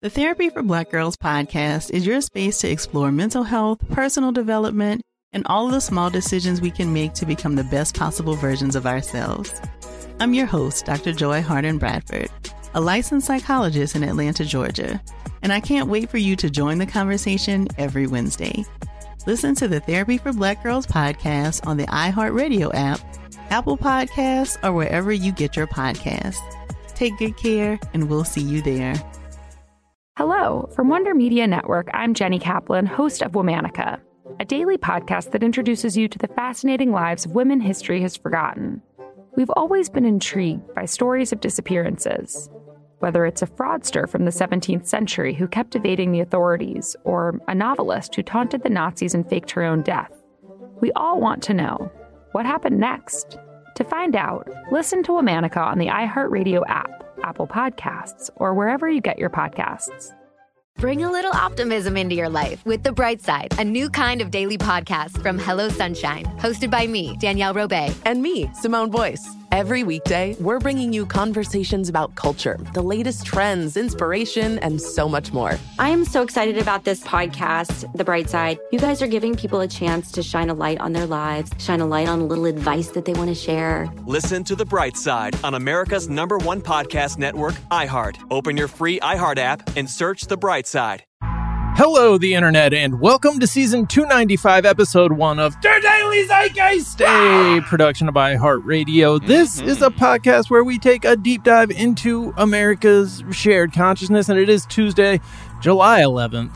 The Therapy for Black Girls podcast is your space to explore mental health, personal development, and all of the small decisions we can make to become the best possible versions of ourselves. I'm your host, Dr. Joy Harden Bradford, a licensed psychologist in Atlanta, Georgia, and I can't wait for you to join the conversation every Wednesday. Listen to the Therapy for Black Girls podcast on the iHeartRadio app, Apple Podcasts, or wherever you get your podcasts. Take good care, and we'll see you there. Hello, from Wonder Media Network, I'm Jenny Kaplan, host of Womanica, a daily podcast that introduces you to the fascinating lives of women history has forgotten. We've always been intrigued by stories of disappearances, whether it's a fraudster from the 17th century who kept evading the authorities, or a novelist who taunted the Nazis and faked her own death. We all want to know, what happened next? To find out, listen to Womanica on the iHeartRadio app, Apple Podcasts, or wherever you get your podcasts. Bring a little optimism into your life with The Bright Side, a new kind of daily podcast from Hello Sunshine, hosted by me, Danielle Robay. And me, Simone Boyce. Every weekday, we're bringing you conversations about culture, the latest trends, inspiration, and so much more. I am so excited about this podcast, The Bright Side. You guys are giving people a chance to shine a light on their lives, shine a light on a little advice that they want to share. Listen to The Bright Side on America's #1 podcast network, iHeart. Open your free iHeart app and search The Bright Side. Hello, the internet, and welcome to season 295, episode 1 of The Daily Zeitgeist, a production of iHeartRadio. This is a podcast where we take a deep dive into America's shared consciousness, and it is Tuesday, July 11th,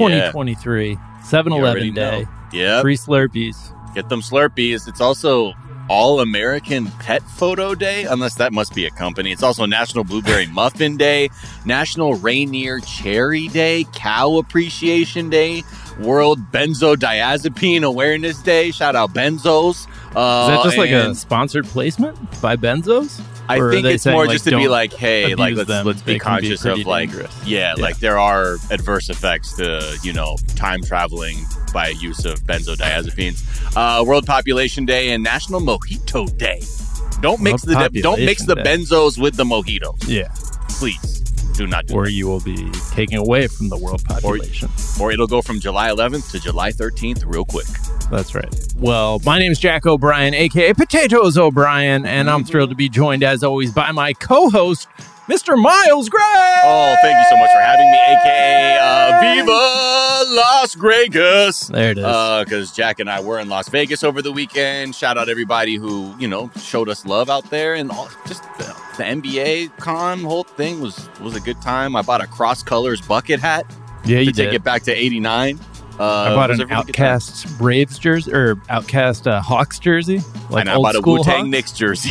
2023, 7-Eleven Day. Yeah. Free Slurpees. Get them Slurpees. It's also All-American Pet Photo Day, unless that must be a company. It's also National Blueberry Muffin Day, National Rainier Cherry Day, Cow Appreciation Day, World Benzodiazepine Awareness Day. Shout out Benzos. Is that just like a sponsored placement by Benzos? I think it's more just to be like, hey, like let's be conscious of like, yeah, like there are adverse effects to, time traveling by use of benzodiazepines. World Population Day and National Mojito Day. Don't mix the benzos with the mojitos. Yeah, please do not do or that. You will be taking away from the world population. Or it'll go from July 11th to July 13th real quick. That's right. Well, my name is Jack O'Brien, a.k.a. Potatoes O'Brien, and I'm thrilled to be joined, as always, by my co-host, Mr. Miles Gray! Oh, thank you so much for having me, a.k.a. Viva Las Vegas! There it is. Because Jack and I were in Las Vegas over the weekend. Shout out everybody who, showed us love out there. And just the NBA con whole thing was a good time. I bought a Cross Colors bucket hat to take it back to 89. I bought an Outcast Braves jersey, or Outcast Hawks jersey. Like I bought a Wu-Tang Knicks jersey.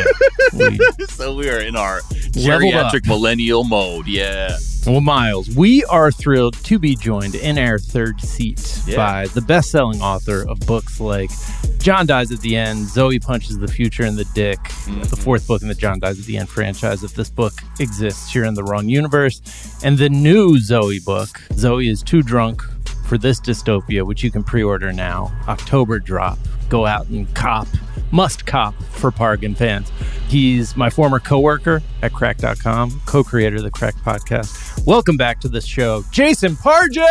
So we are in our geriatric millennial mode. Yeah. Well, Miles, we are thrilled to be joined in our third seat by the best-selling author of books like John Dies at the End, Zoe Punches the Future in the Dick, the fourth book in the John Dies at the End franchise. If this book exists, you're in the wrong universe. And the new Zoe book, Zoe is Too Drunk for This Dystopia, which you can pre-order now. October drop. Go out and must cop for Pargan fans. He's my former coworker at Crack.com, co-creator of the Crack podcast. Welcome back to the show, Jason Pargin!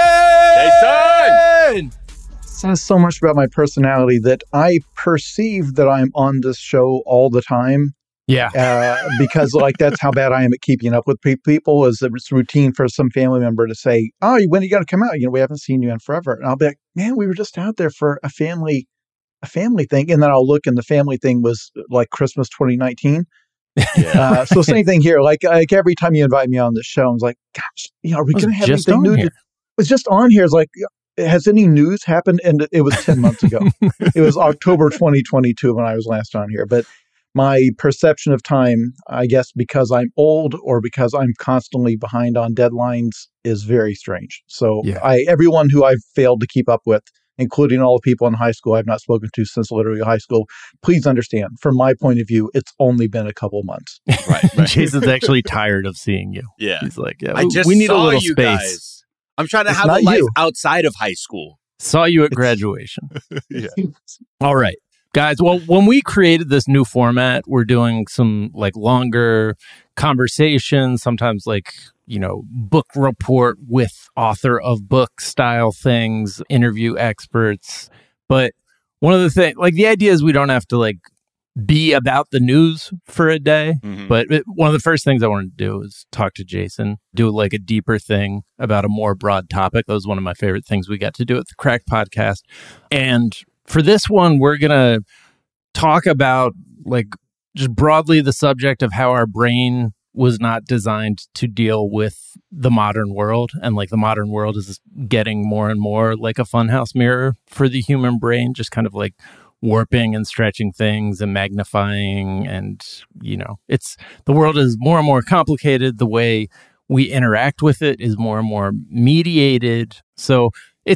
Jason! Says so much about my personality that I perceive that I'm on this show all the time. Yeah. Because that's how bad I am at keeping up with people. Is it's routine for some family member to say, "Oh, when are you going to come out? We haven't seen you in forever." And I'll be like, "Man, we were just out there for a family thing." And then I'll look, and the family thing was like Christmas 2019. Yeah. So same thing here. Like every time you invite me on this show, I was like, "Gosh, are we going to have anything new?" It was just on here. It's like, has any news happened? And it was 10 months ago. It was October 2022 when I was last on here. But my perception of time, I guess because I'm old or because I'm constantly behind on deadlines, is very strange. So everyone who I've failed to keep up with, including all the people in high school I've not spoken to since literally high school, please understand, from my point of view, it's only been a couple months. Right. Jason's actually tired of seeing you. Yeah. He's like, we need a little you space. Guys. I'm trying to have a life outside of high school. Saw you at graduation. Yeah. All right. Guys, well, when we created this new format, we're doing some like longer conversations, sometimes like, book report with author of book style things, interview experts. But one of the things, like the idea is we don't have to like be about the news for a day. Mm-hmm. But one of the first things I wanted to do is talk to Jason, do like a deeper thing about a more broad topic. That was one of my favorite things we got to do at the Crack podcast. And for this one, we're going to talk about like just broadly the subject of how our brain was not designed to deal with the modern world. And like the modern world is getting more and more like a funhouse mirror for the human brain, just kind of like warping and stretching things and magnifying. And, the world is more and more complicated. The way we interact with it is more and more mediated. So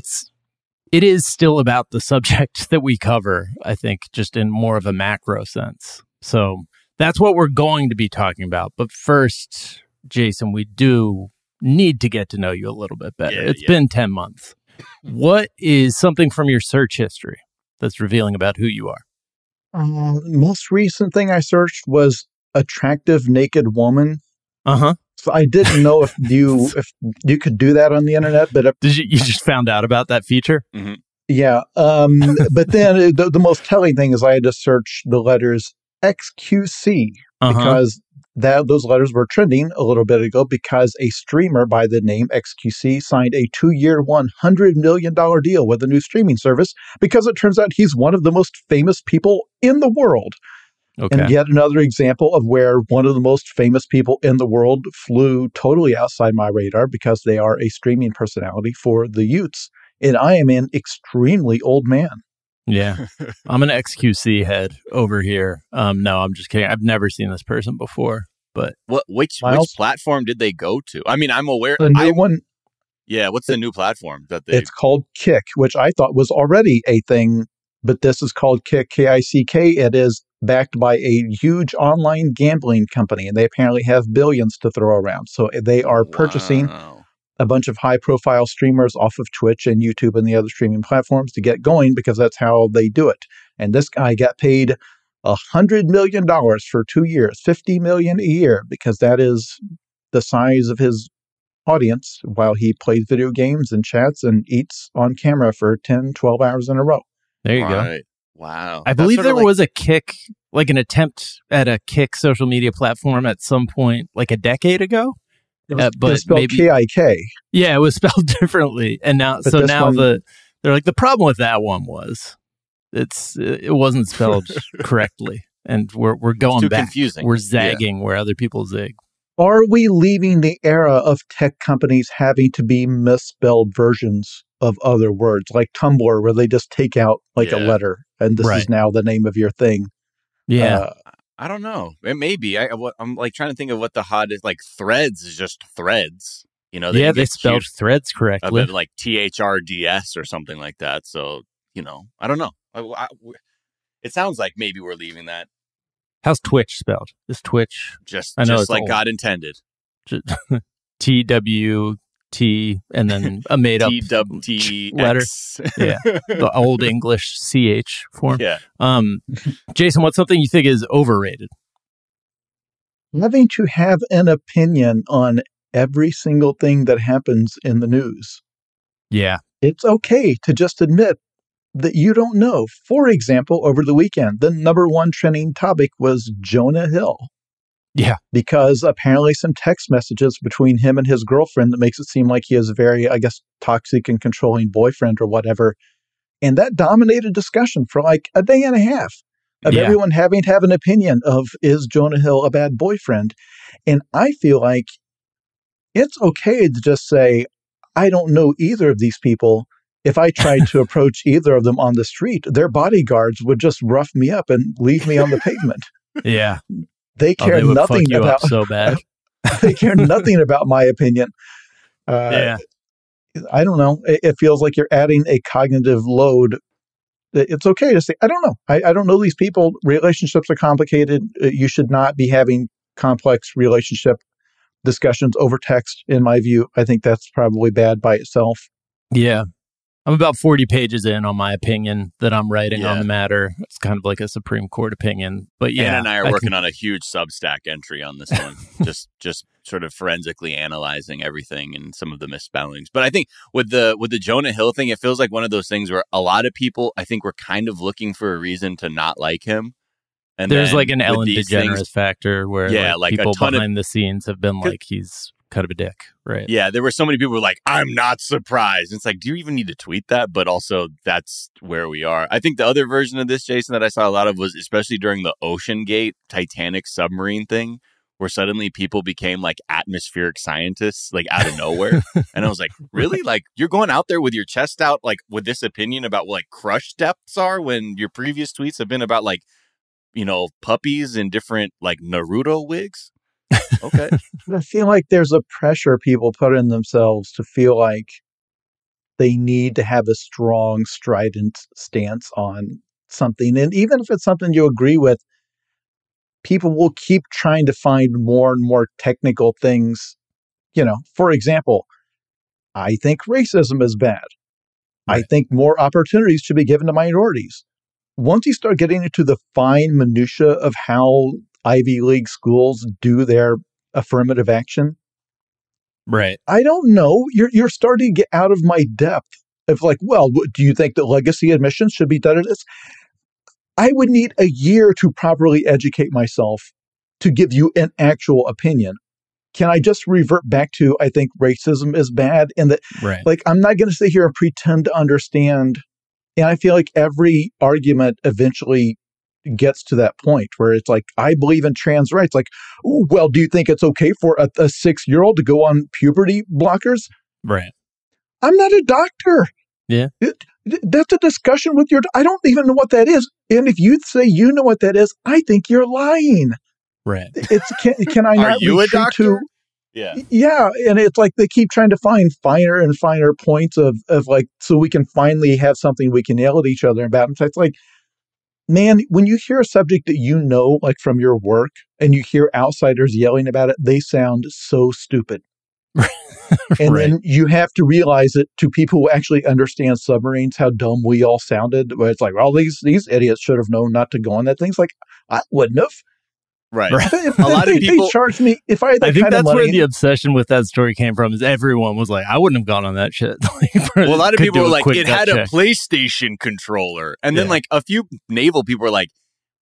it is still about the subject that we cover, I think, just in more of a macro sense. So that's what we're going to be talking about. But first, Jason, we do need to get to know you a little bit better. It's been 10 months. What is something from your search history that's revealing about who you are? Most recent thing I searched was attractive naked woman. Uh-huh. So I didn't know if you could do that on the internet, but you just found out about that feature? Mm-hmm. Yeah. But then the most telling thing is I had to search the letters XQC because those letters were trending a little bit ago because a streamer by the name XQC signed a 2-year, $100 million deal with a new streaming service because it turns out he's one of the most famous people in the world. Okay. And yet another example of where one of the most famous people in the world flew totally outside my radar because they are a streaming personality for the Utes. And I am an extremely old man. Yeah. I'm an XQC head over here. No, I'm just kidding. I've never seen this person before. But which platform did they go to? I mean, I'm aware. The new one. Yeah. What's the new platform that they? It's called Kick, which I thought was already a thing, but this is called Kick, K-I-C-K. It is backed by a huge online gambling company, and they apparently have billions to throw around. So they are purchasing a bunch of high-profile streamers off of Twitch and YouTube and the other streaming platforms to get going because that's how they do it. And this guy got paid $100 million for 2 years, $50 million a year, because that is the size of his audience while he plays video games and chats and eats on camera for 10, 12 hours in a row. There you go. Wow. I believe there was a Kick, like an attempt at a Kick social media platform at some point, like a decade ago. But spelled maybe K-I-K. Yeah, it was spelled differently. And now, they're like, the problem with that one was it wasn't spelled correctly. And we're going back. Confusing. We're zagging where other people zig. Are we leaving the era of tech companies having to be misspelled versions of other words, like Tumblr, where they just take out like a letter and this is now the name of your thing? Yeah. I don't know. It may be. I'm like trying to think of what the hot is. Like Threads is just Threads. They spelled Threads correctly. Like THRDS or something like that. So, I don't know. It sounds like maybe we're leaving that. How's Twitch spelled? Is Twitch just like old. God intended? TWT and then a made up letter. Yeah, the old English CH form. Yeah. Jason, what's something you think is overrated? Having to have an opinion on every single thing that happens in the news. Yeah. It's okay to just admit that you don't know. For example, over the weekend, the number one trending topic was Jonah Hill. Yeah. Because apparently some text messages between him and his girlfriend that makes it seem like he is a very, toxic and controlling boyfriend or whatever. And that dominated discussion for like a day and a half of everyone having to have an opinion of, is Jonah Hill a bad boyfriend? And I feel like it's okay to just say, I don't know either of these people. If I tried to approach either of them on the street, their bodyguards would just rough me up and leave me on the pavement. Yeah. They care nothing about so bad. They care nothing about my opinion. I don't know. It feels like you're adding a cognitive load. It's okay to say, I don't know. I don't know these people. Relationships are complicated. You should not be having complex relationship discussions over text, in my view. I think that's probably bad by itself. Yeah. I'm about 40 pages in on my opinion that I'm writing on the matter. It's kind of like a Supreme Court opinion. But yeah, Anna and I are working on a huge Substack entry on this one. just sort of forensically analyzing everything and some of the misspellings. But I think with the Jonah Hill thing, it feels like one of those things where a lot of people, I think, were kind of looking for a reason to not like him. And there's like an Ellen DeGeneres factor where like people behind the scenes have been like, he's kind of a dick, right? Yeah, there were so many people who were like, I'm not surprised. And it's like, do you even need to tweet that? But also, that's where we are. I think the other version of this, Jason, that I saw a lot of was especially during the OceanGate Titanic submarine thing, where suddenly people became like atmospheric scientists, like out of nowhere. And I was like, really? Like, you're going out there with your chest out, like with this opinion about what like crush depths are when your previous tweets have been about like, you know, puppies in different like Naruto wigs? Okay. I feel like there's a pressure people put in themselves to feel like they need to have a strong, strident stance on something. And even if it's something you agree with, people will keep trying to find more and more technical things. You know, for example, I think racism is bad. Right. I think more opportunities should be given to minorities. Once you start getting into the fine minutia of how Ivy League schools do their affirmative action, right? I don't know. You're starting to get out of my depth of like, well, do you think that legacy admissions should be done at this? I would need a year to properly educate myself to give you an actual opinion. Can I just revert back to, I think racism is bad, and that, like, I'm not going to sit here and pretend to understand. And I feel like every argument eventually gets to that point where it's like, I believe in trans rights. Like, well, do you think it's okay for a 6-year-old to go on puberty blockers? Right. I'm not a doctor. Yeah. That's a discussion with I don't even know what that is. And if you say you know what that is, I think you're lying. Right. Can I not Are you a doctor? Yeah. And it's like they keep trying to find finer and finer points of like, so we can finally have something we can yell at each other about. And so it's like, man, when you hear a subject that you know, like from your work, and you hear outsiders yelling about it, they sound so stupid. And then you have to realize it to people who actually understand submarines, how dumb we all sounded. Where it's like, well, these idiots should have known not to go on that thing. It's like, I wouldn't have. Right. If, a lot of people they charged me. If I had that I think kind that's of money, where the obsession with that story came from. Is everyone was like, I wouldn't have gone on that shit. Well, a lot of people were like, it had a PlayStation controller, and then like a few naval people were like,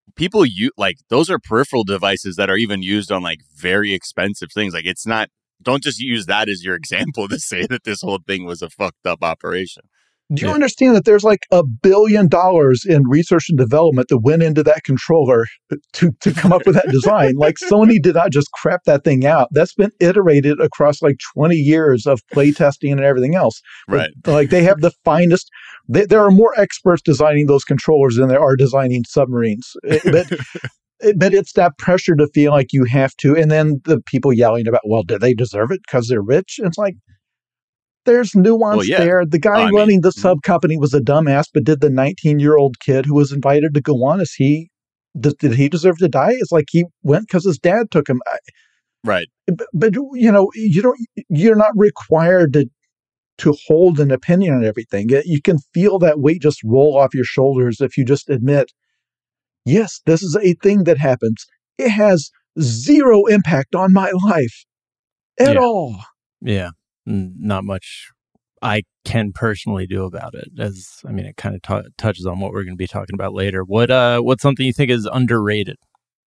like those are peripheral devices that are even used on like very expensive things. Like, it's not. Don't just use that as your example to say that this whole thing was a fucked up operation. Do you understand that there's like $1 billion in research and development that went into that controller to come up with that design? Like, Sony did not just crap that thing out. That's been iterated across like 20 years of play testing and everything else. Right. But, like, they have the finest. There are more experts designing those controllers than there are designing submarines. But it's that pressure to feel like you have to. And then the people yelling about, well, do they deserve it because they're rich? It's like, there's nuance there. The guy running the sub company was a dumbass, but did the 19-year-old kid who was invited to go on, did he deserve to die? It's like he went because his dad took him. Right. But you know, you're not required to hold an opinion on everything. You can feel that weight just roll off your shoulders if you just admit, yes, this is a thing that happens. It has zero impact on my life at all. Yeah. Not much I can personally do about it. It kind of touches on what we're going to be talking about later. What's something you think is underrated?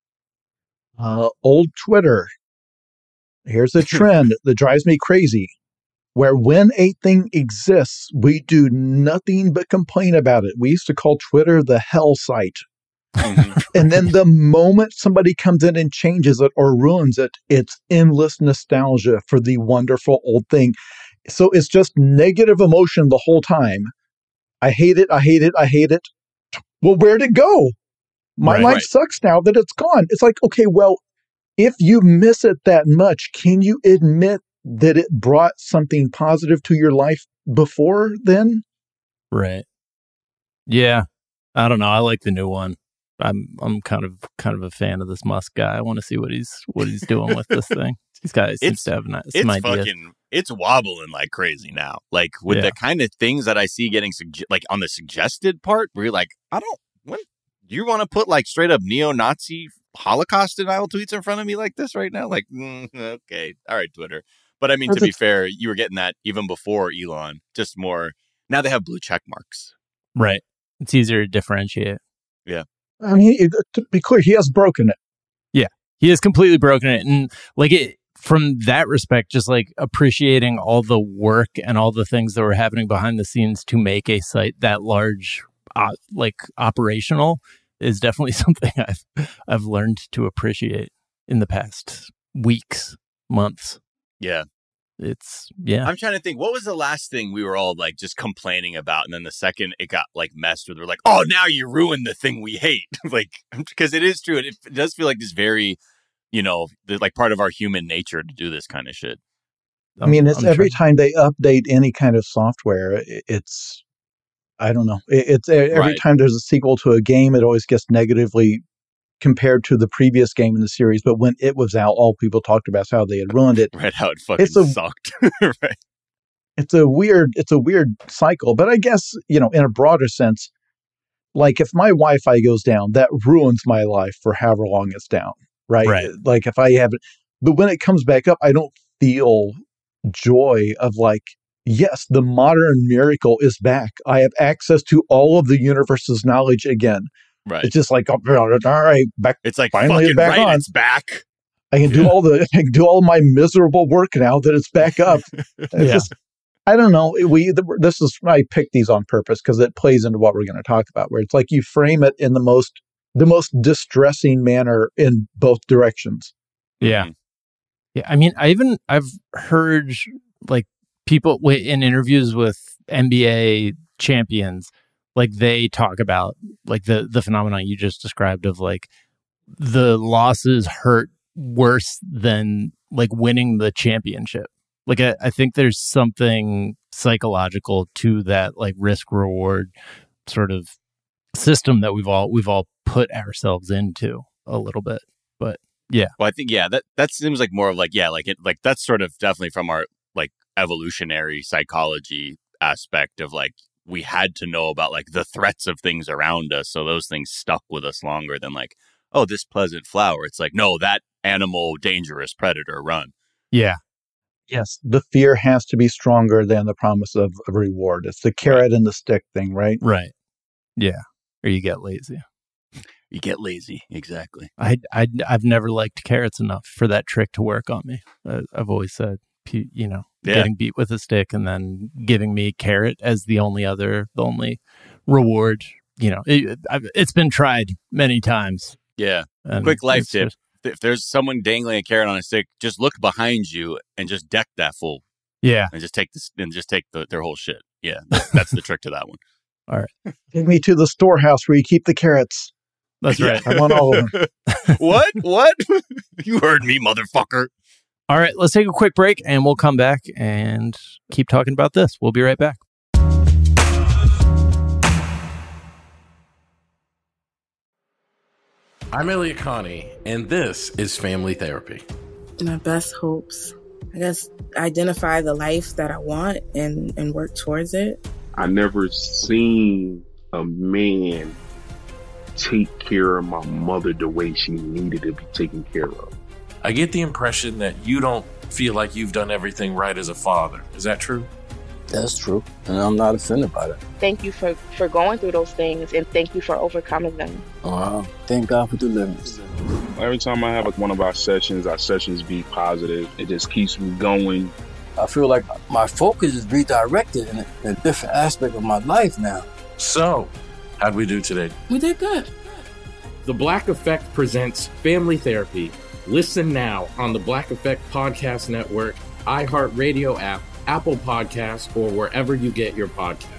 Old Twitter. Here's a trend that drives me crazy, where when a thing exists, we do nothing but complain about it. We used to call Twitter the hell site. And then the moment somebody comes in and changes it or ruins it, it's endless nostalgia for the wonderful old thing. So it's just negative emotion the whole time. I hate it. I hate it. I hate it. Well, where'd it go? My life sucks now that it's gone. It's like, okay, well, if you miss it that much, can you admit that it brought something positive to your life before then? Right. Yeah. I don't know. I like the new one. I'm kind of a fan of this Musk guy. I want to see what he's doing with this thing. These guys seem to have some ideas. it's wobbling like crazy now. Like with the kind of things that I see getting like on the suggested part, where you're like, when you want to put like straight up neo-Nazi Holocaust denial tweets in front of me like this right now? Like, okay, all right, Twitter. But I mean, to be fair, you were getting that even before Elon. Just more now they have blue check marks. Right. It's easier to differentiate. Yeah. I mean, to be clear, he has broken it. Yeah, he has completely broken it, and like it. From that respect, just like appreciating all the work and all the things that were happening behind the scenes to make a site that large, like operational, is definitely something I've learned to appreciate in the past weeks, months. Yeah. I'm trying to think, what was the last thing we were all like just complaining about? And then the second it got like messed with, we're like, oh, now you ruined the thing we hate. Like, because it is true. It does feel like this very, like part of our human nature to do this kind of shit. I mean, it's every time they update any kind of software, it's, I don't know. It's every time there's a sequel to a game, it always gets negatively compared to the previous game in the series. But when it was out, all people talked about is how they had ruined it. Right, how it fucking sucked. Right. It's a weird cycle. But I guess, in a broader sense, like if my Wi-Fi goes down, that ruins my life for however long it's down. Right. Like if I have it, but when it comes back up, I don't feel joy of like, yes, the modern miracle is back. I have access to all of the universe's knowledge again. Right. It's just like, all right, back. It's like finally fucking back on. It's back. I can do all my miserable work now that it's back up. It's just, I don't know. I picked these on purpose because it plays into what we're going to talk about, where it's like you frame it in the most distressing manner in both directions. Yeah. Yeah. I mean, I've heard like people in interviews with NBA champions, like they talk about like the phenomenon you just described of like the losses hurt worse than like winning the championship. Like I think there's something psychological to that like risk reward sort of system that we've all put ourselves into a little bit. But yeah. Well, I think that seems like more of like that's sort of definitely from our like evolutionary psychology aspect of like we had to know about like the threats of things around us, so those things stuck with us longer than like, oh, this pleasant flower. It's like, no, that animal, dangerous predator, run. Yeah. Yes, the fear has to be stronger than the promise of a reward. It's the carrot and the stick thing, right? Right. Yeah. Or you get lazy. You get lazy, exactly. I've never liked carrots enough for that trick to work on me. I've always said, getting beat with a stick and then giving me carrot as the only reward. It's been tried many times. Yeah. Quick life tip. If there's someone dangling a carrot on a stick, just look behind you and just deck that fool. Yeah. And just take their whole shit. Yeah. That's the trick to that one. All right. Take me to the storehouse where you keep the carrots. That's right. I want all of them. What? You heard me, motherfucker. All right. Let's take a quick break and we'll come back and keep talking about this. We'll be right back. I'm Elliot Connie, and this is Family Therapy. My best hopes, I guess, identify the life that I want and work towards it. I never seen a man take care of my mother the way she needed to be taken care of. I get the impression that you don't feel like you've done everything right as a father. Is that true? That's true, and I'm not offended by that. Thank you for going through those things, and thank you for overcoming them. Wow. Thank God for deliverance. Every time I have one of our sessions be positive. It just keeps me going. I feel like my focus is redirected in a different aspect of my life now. So, how'd we do today? We did good. The Black Effect presents Family Therapy. Listen now on the Black Effect Podcast Network, iHeartRadio app, Apple Podcasts, or wherever you get your podcasts.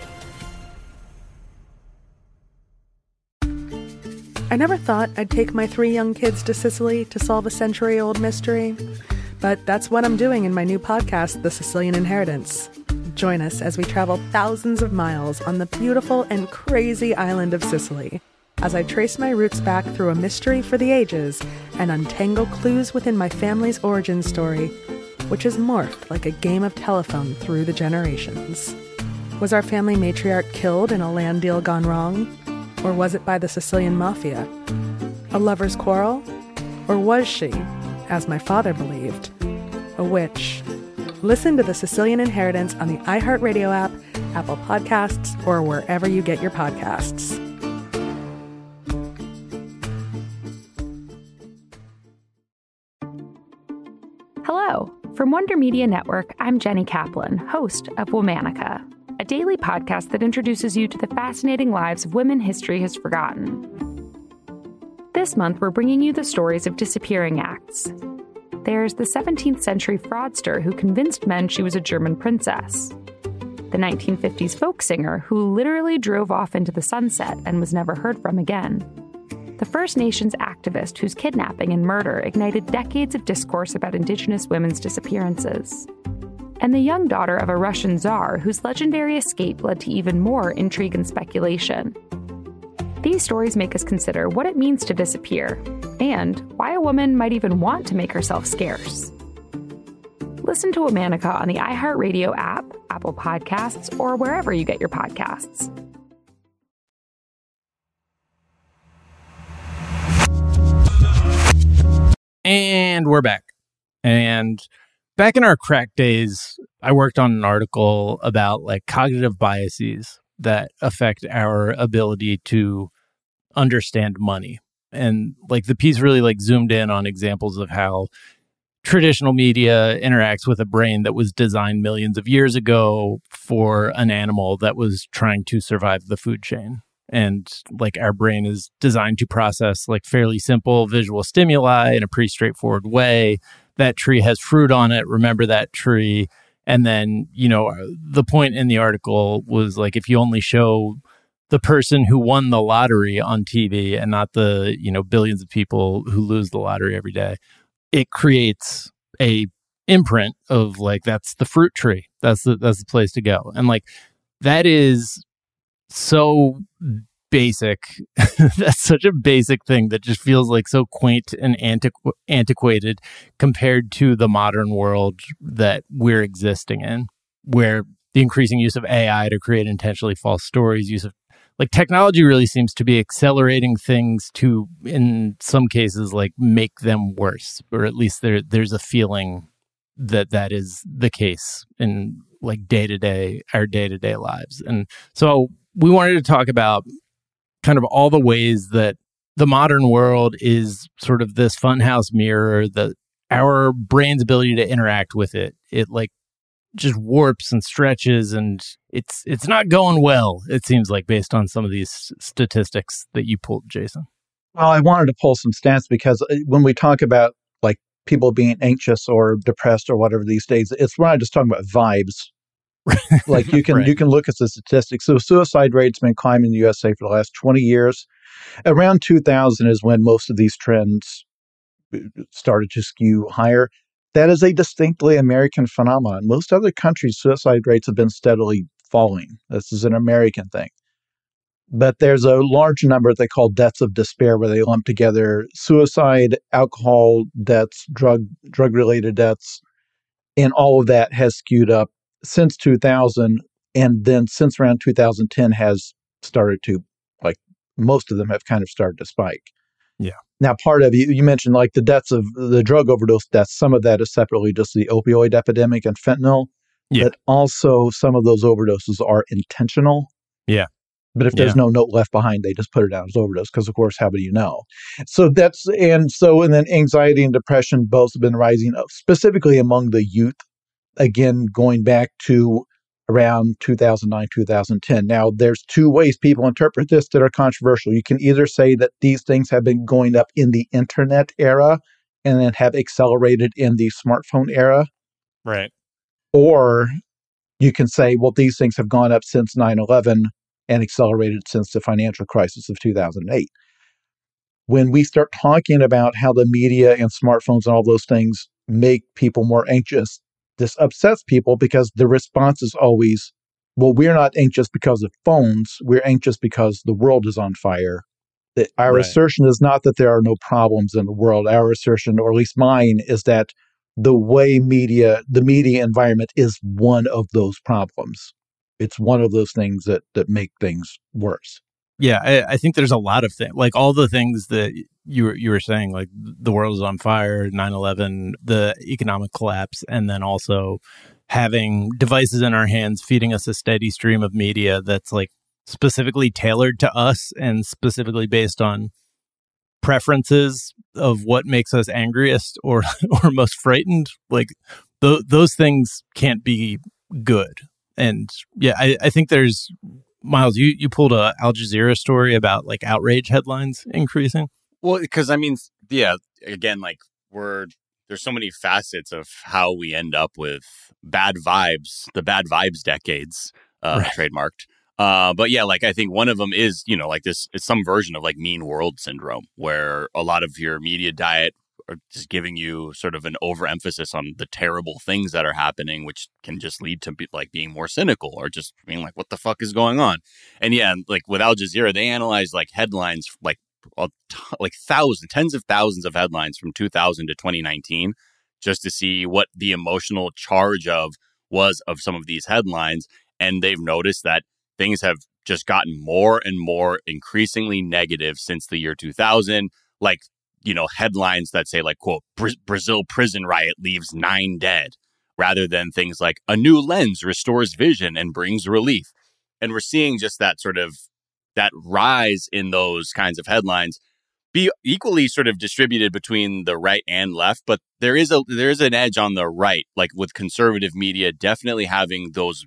I never thought I'd take my 3 young kids to Sicily to solve a century-old mystery. But that's what I'm doing in my new podcast, The Sicilian Inheritance. Join us as we travel thousands of miles on the beautiful and crazy island of Sicily, as I trace my roots back through a mystery for the ages and untangle clues within my family's origin story. which has morphed like a game of telephone through the generations. Was our family matriarch killed in a land deal gone wrong? Or was it by the Sicilian mafia? A lover's quarrel? Or was she, as my father believed, a witch? Listen to The Sicilian Inheritance on the iHeartRadio app, Apple Podcasts, or wherever you get your podcasts. Hello. From Wonder Media Network, I'm Jenny Kaplan, host of Womanica, a daily podcast that introduces you to the fascinating lives of women history has forgotten. This month, we're bringing you the stories of disappearing acts. There's the 17th century fraudster who convinced men she was a German princess. The 1950s folk singer who literally drove off into the sunset and was never heard from again. The First Nations activist whose kidnapping and murder ignited decades of discourse about Indigenous women's disappearances. And the young daughter of a Russian czar whose legendary escape led to even more intrigue and speculation. These stories make us consider what it means to disappear, and why a woman might even want to make herself scarce. Listen to Womanica on the iHeartRadio app, Apple Podcasts, or wherever you get your podcasts. And we're back. And back in our crack days, I worked on an article about like cognitive biases that affect our ability to understand money. And like the piece really like zoomed in on examples of how traditional media interacts with a brain that was designed millions of years ago for an animal that was trying to survive the food chain. And like our brain is designed to process like fairly simple visual stimuli in a pretty straightforward way. That tree has fruit on it. Remember that tree. And then, you know, the point in the article was like, if you only show the person who won the lottery on TV and not the, you know, billions of people who lose the lottery every day, it creates a imprint of like, that's the fruit tree. That's the place to go. And like, that is so basic. That's such a basic thing that just feels like so quaint and antiquated compared to the modern world that we're existing in, where the increasing use of AI to create intentionally false stories, use of like technology really seems to be accelerating things to, in some cases, like make them worse, or at least there's a feeling that that is the case in like our day-to-day lives. And so we wanted to talk about kind of all the ways that the modern world is sort of this funhouse mirror, that our brain's ability to interact with it like just warps and stretches, and it's not going well, it seems like, based on some of these statistics that you pulled, Jason. Well, I wanted to pull some stats because when we talk about like people being anxious or depressed or whatever these days, we're not just talking about vibes. Like you can Right. you can look at the statistics. So suicide rate's been climbing in the USA for the last 20 years. Around 2000 is when most of these trends started to skew higher. That is a distinctly American phenomenon. Most other countries, suicide rates have been steadily falling. This is an American thing. But there's a large number they call deaths of despair, where they lump together suicide, alcohol deaths, drug-related deaths, and all of that has skewed up since 2000, and then since around 2010 has started to, like, most of them have kind of started to spike. Yeah. Now, part of you mentioned like the deaths of the drug overdose deaths. Some of that is separately just the opioid epidemic and fentanyl, but also some of those overdoses are intentional. Yeah. But if there's no note left behind, they just put it down as overdose because, of course, how would you know? So and then anxiety and depression both have been rising up, specifically among the youth. Again, going back to around 2009, 2010. Now, there's two ways people interpret this that are controversial. You can either say that these things have been going up in the internet era and then have accelerated in the smartphone era. Right. Or you can say, well, these things have gone up since 9/11 and accelerated since the financial crisis of 2008. When we start talking about how the media and smartphones and all those things make people more anxious, this upsets people because the response is always, well, we're not anxious because of phones. We're anxious because the world is on fire. Our assertion is not that there are no problems in the world. Our assertion, or at least mine, is that the way the media environment is one of those problems. It's one of those things that make things worse. Yeah, I think there's a lot of things, like all the things that you were saying, like the world is on fire, 9/11, the economic collapse, and then also having devices in our hands feeding us a steady stream of media that's like specifically tailored to us and specifically based on preferences of what makes us angriest or most frightened. Like those things can't be good. And yeah, I think there's, Miles, you pulled a Al Jazeera story about like outrage headlines increasing. Well, because I mean, yeah, again, like there's so many facets of how we end up with bad vibes, the bad vibes decades, trademarked. But yeah, like I think one of them is, like this, it's some version of like mean world syndrome where a lot of your media diet are just giving you sort of an overemphasis on the terrible things that are happening, which can just lead to being more cynical or just being like, what the fuck is going on? And yeah, like with Al Jazeera, they analyzed like headlines, like tens of thousands of headlines from 2000 to 2019, just to see what the emotional charge was of some of these headlines. And they've noticed that things have just gotten more and more increasingly negative since the year 2000. Like, headlines that say like, quote, Brazil prison riot leaves 9 dead, rather than things like a new lens restores vision and brings relief. And we're seeing just that sort of that rise in those kinds of headlines be equally sort of distributed between the right and left. But there is an edge on the right, like with conservative media definitely having those,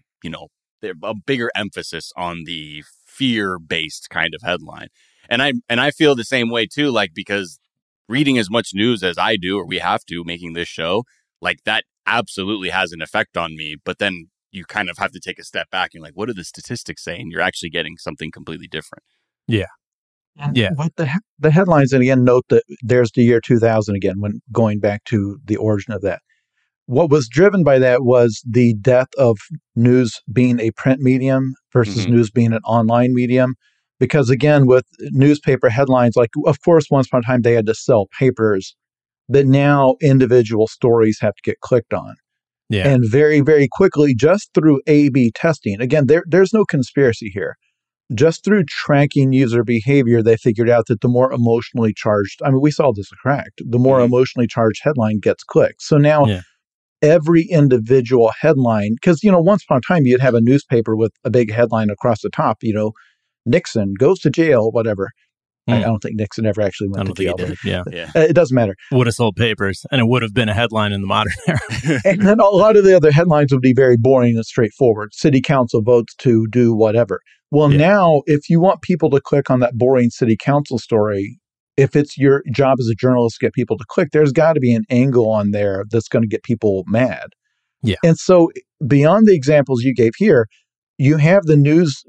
a bigger emphasis on the fear-based kind of headline. And I feel the same way too, like, because reading as much news as I do, or we have to, making this show, like that absolutely has an effect on me. But then you kind of have to take a step back and like, what do the statistics say? And you're actually getting something completely different. Yeah. Yeah. What the headlines, and again, note that there's the year 2000 again, when going back to the origin of that. What was driven by that was the death of news being a print medium versus news being an online medium. Because again, with newspaper headlines, like, of course, once upon a time they had to sell papers, but now individual stories have to get clicked on. Yeah. And very, very quickly, just through A/B testing, again, there's no conspiracy here. Just through tracking user behavior, they figured out that the more emotionally charged, I mean, we saw this cracked, the more emotionally charged headline gets clicked. So now every individual headline, because, once upon a time, you'd have a newspaper with a big headline across the top, Nixon goes to jail, whatever. I don't think Nixon ever actually went to jail. Yeah. It doesn't matter. Would have sold papers, and it would have been a headline in the modern era. And then a lot of the other headlines would be very boring and straightforward. City council votes to do whatever. Well, now, if you want people to click on that boring city council story, if it's your job as a journalist to get people to click, there's got to be an angle on there that's going to get people mad. Yeah. And so beyond the examples you gave here, you have the news,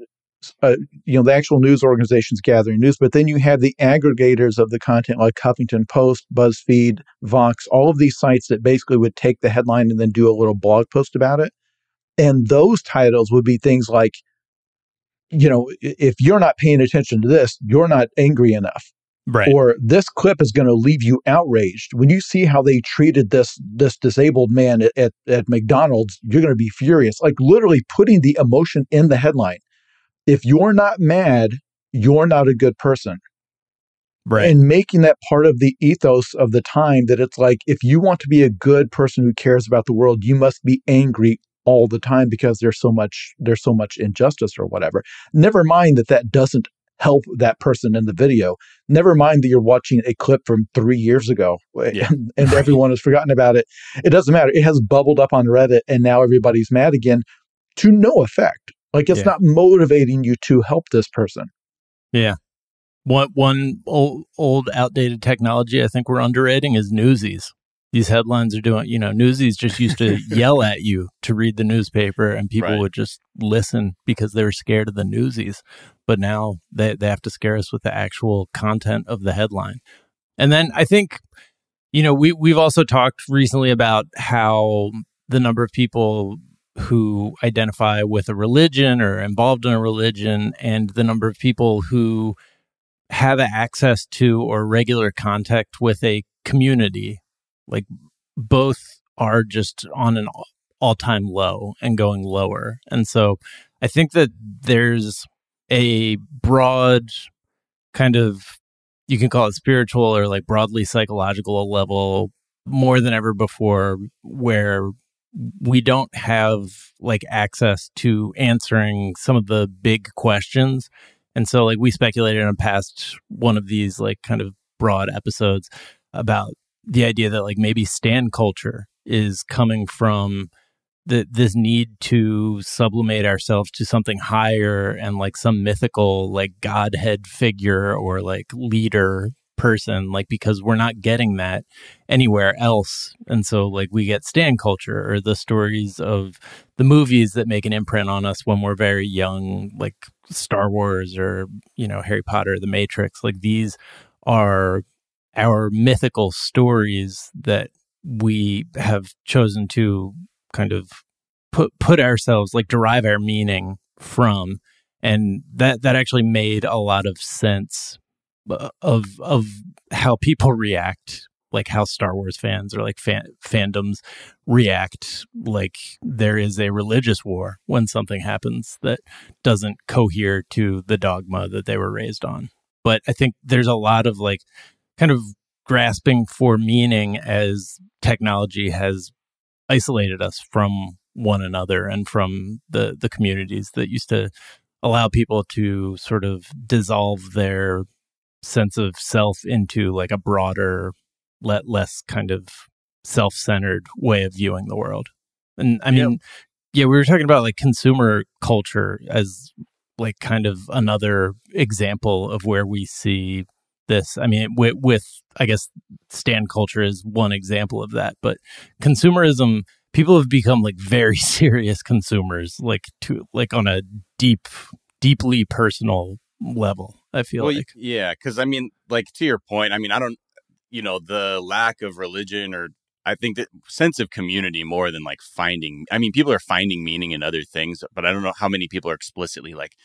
the actual news organizations gathering news, but then you have the aggregators of the content like Huffington Post, BuzzFeed, Vox, all of these sites that basically would take the headline and then do a little blog post about it. And those titles would be things like, if you're not paying attention to this, you're not angry enough. Right. Or this clip is going to leave you outraged. When you see how they treated this disabled man at McDonald's, you're going to be furious. Like literally putting the emotion in the headline. If you're not mad, you're not a good person. Right. And making that part of the ethos of the time, that it's like, if you want to be a good person who cares about the world, you must be angry all the time because there's so much injustice or whatever. Never mind that doesn't help that person in the video. Never mind that you're watching a clip from 3 years ago and everyone has forgotten about it. It doesn't matter. It has bubbled up on Reddit and now everybody's mad again to no effect. Like it's not motivating you to help this person. Yeah. One old outdated technology I think we're underrating is Newsies. These headlines are doing, Newsies just used to yell at you to read the newspaper and people would just listen because they were scared of the Newsies. But now they have to scare us with the actual content of the headline. And then I think, we've also talked recently about how the number of people who identify with a religion or involved in a religion and the number of people who have access to or regular contact with a community, like both are just on an all-time low and going lower. And so I think that there's a broad kind of, you can call it spiritual or like broadly psychological level more than ever before, where we don't have like access to answering some of the big questions. And so like we speculated in a past one of these like kind of broad episodes about the idea that like maybe stan culture is coming from this need to sublimate ourselves to something higher and like some mythical like godhead figure or like leader person, like because we're not getting that anywhere else. And so like we get stan culture or the stories of the movies that make an imprint on us when we're very young, like Star Wars or, you know, Harry Potter, The Matrix. Like these are our mythical stories that we have chosen to kind of put ourselves, like derive our meaning from. And that actually made a lot of sense of how people react, like how Star Wars fans or like fandoms react. Like there is a religious war when something happens that doesn't cohere to the dogma that they were raised on. But I think there's a lot of like kind of grasping for meaning as technology has isolated us from one another and from the communities that used to allow people to sort of dissolve their sense of self into like a broader, less kind of self-centered way of viewing the world. And I mean, we were talking about like consumer culture as like kind of another example of where we see this. I mean, with I guess stan culture is one example of that, but consumerism, people have become like very serious consumers, like to like on a deeply personal level, I feel like. Yeah, because I mean, like to your point, I mean, I don't, you know, the lack of religion, or I think that sense of community more than like finding, I mean, people are finding meaning in other things, but I don't know how many people are explicitly like,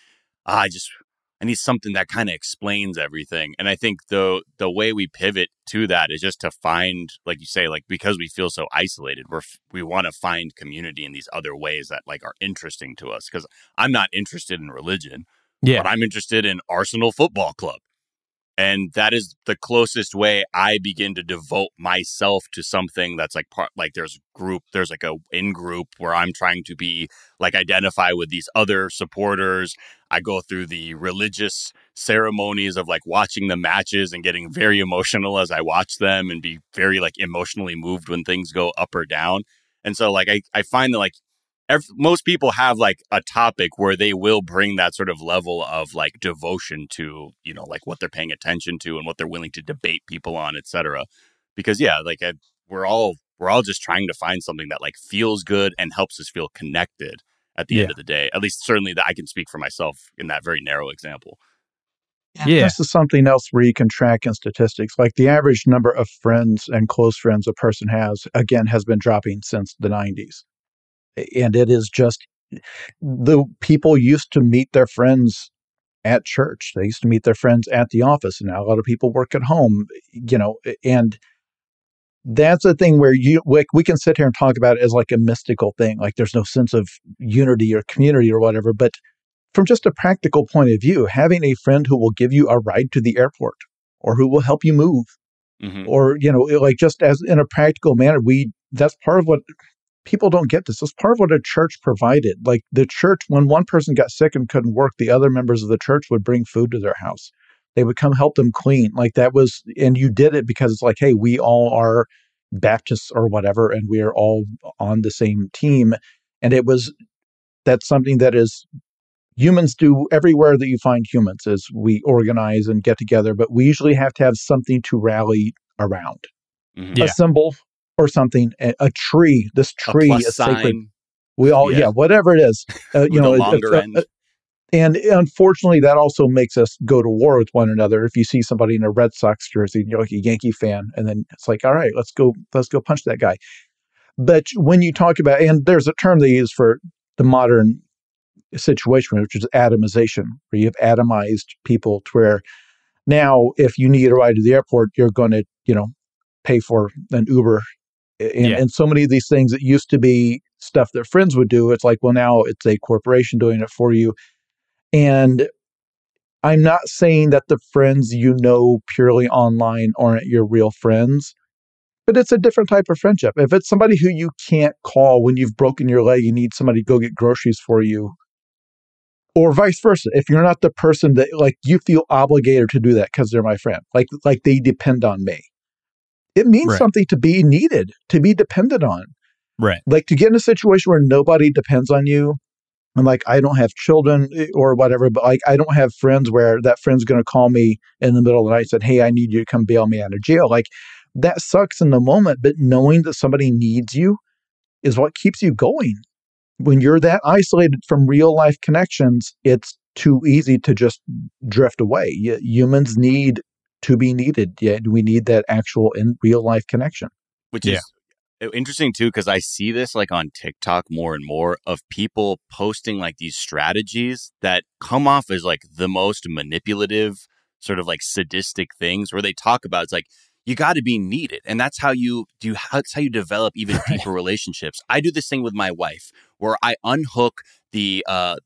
I need something that kind of explains everything. And I think the way we pivot to that is just to find, like you say, like because we feel so isolated, we want to find community in these other ways that like are interesting to us. Because I'm not interested in religion, but I'm interested in Arsenal Football Club. And that is the closest way I begin to devote myself to something that's like part, like there's like a in group where I'm trying to be like identify with these other supporters. I go through the religious ceremonies of like watching the matches and getting very emotional as I watch them and be very like emotionally moved when things go up or down. And so like I find that like most people have like a topic where they will bring that sort of level of like devotion to, you know, like what they're paying attention to and what they're willing to debate people on, etc. Because like we're all just trying to find something that like feels good and helps us feel connected at the end of the day. At least certainly that I can speak for myself in that very narrow example. Yeah. This is something else where you can track in statistics. Like the average number of friends and close friends a person has been dropping since the 90s. And it is just, the people used to meet their friends at church. They used to meet their friends at the office. And now a lot of people work at home, you know, and that's a thing where we can sit here and talk about it as like a mystical thing. Like there's no sense of unity or community or whatever. But from just a practical point of view, having a friend who will give you a ride to the airport or who will help you move or, you know, like just as in a practical manner, that's part of what people don't get. This is part of what a church provided. Like the church, when one person got sick and couldn't work, the other members of the church would bring food to their house. They would come help them clean. Like that was, and you did it because it's like, hey, we all are Baptists or whatever, and we are all on the same team. And that's something that is humans do everywhere that you find humans, is we organize and get together, but we usually have to have something to rally around. A symbol or something, a tree. This tree is sacred. We all, whatever it is, you know, longer end. And unfortunately, that also makes us go to war with one another. If you see somebody in a Red Sox jersey, and you're like a Yankee fan, and then it's like, all right, let's go punch that guy. But when you talk about, and there's a term they use for the modern situation, which is atomization, where you have atomized people to where now if you need a ride to the airport, you're going to, you know, pay for an Uber And so many of these things that used to be stuff that friends would do, it's like, well, now it's a corporation doing it for you. And I'm not saying that the friends you know purely online aren't your real friends, but it's a different type of friendship. If it's somebody who you can't call when you've broken your leg, you need somebody to go get groceries for you, or vice versa. If you're not the person that like you feel obligated to do that because they're my friend, like they depend on me. It means something to be needed, to be dependent on. Right. Like to get in a situation where nobody depends on you. And like, I don't have children or whatever, but like, I don't have friends where that friend's going to call me in the middle of the night and said, hey, I need you to come bail me out of jail. Like that sucks in the moment, but knowing that somebody needs you is what keeps you going. When you're that isolated from real life connections, it's too easy to just drift away. Humans need to be needed. Yeah, we need that actual in real life connection. Which is interesting too, because I see this like on TikTok more and more of people posting like these strategies that come off as like the most manipulative, sort of like sadistic things where they talk about it's like you got to be needed, and that's how you develop even deeper relationships. I do this thing with my wife where I unhook the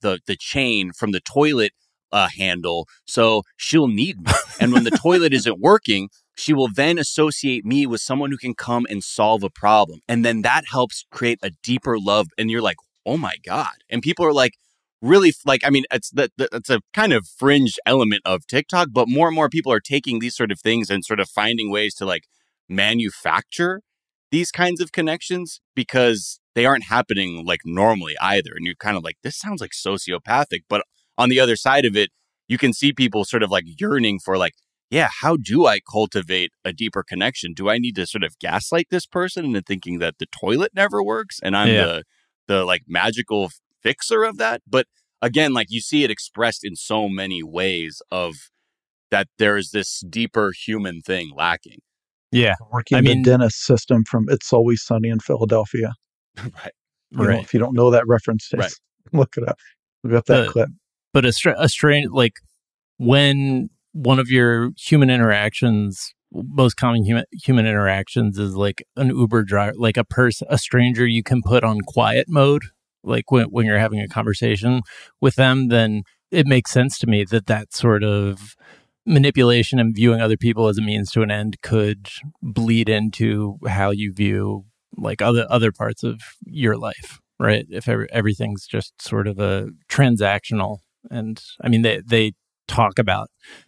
chain from the toilet handle so she'll need me, and when the toilet isn't working, she will then associate me with someone who can come and solve a problem. And then that helps create a deeper love. And you're like, oh my God. And people are like, really, like, I mean, it's a kind of fringe element of TikTok, but more and more people are taking these sort of things and sort of finding ways to like manufacture these kinds of connections because they aren't happening like normally either. And you're kind of like, this sounds like sociopathic. But on the other side of it, you can see people sort of like yearning for like, yeah, how do I cultivate a deeper connection? Do I need to sort of gaslight this person into thinking that the toilet never works and I'm the like magical fixer of that? But again, like you see it expressed in so many ways of that there is this deeper human thing lacking. Yeah. Working the dentist system from It's Always Sunny in Philadelphia. Right. You know, if you don't know that reference, look it up. Look up that clip. But a strange, like when one of your human interactions, most common human interactions is like an Uber driver, like a stranger you can put on quiet mode, like when you're having a conversation with them, then it makes sense to me that sort of manipulation and viewing other people as a means to an end could bleed into how you view like other parts of your life, right? If everything's just sort of a transactional. And I mean, they talk about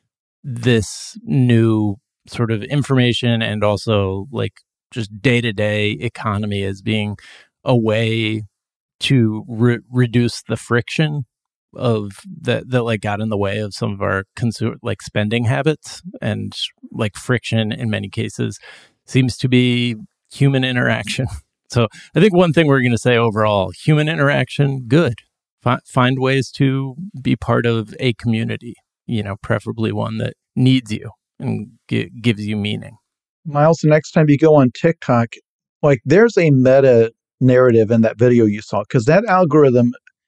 this new sort of information and also like just day-to-day economy as being a way to reduce the friction of that like got in the way of some of our consumer like spending habits. And like friction in many cases seems to be human interaction. So I think one thing we're going to say overall, human interaction, good. Find ways to be part of a community, you know, preferably one that needs you and gives you meaning. Miles, the next time you go on TikTok, like there's a meta narrative in that video you saw, because that algorithm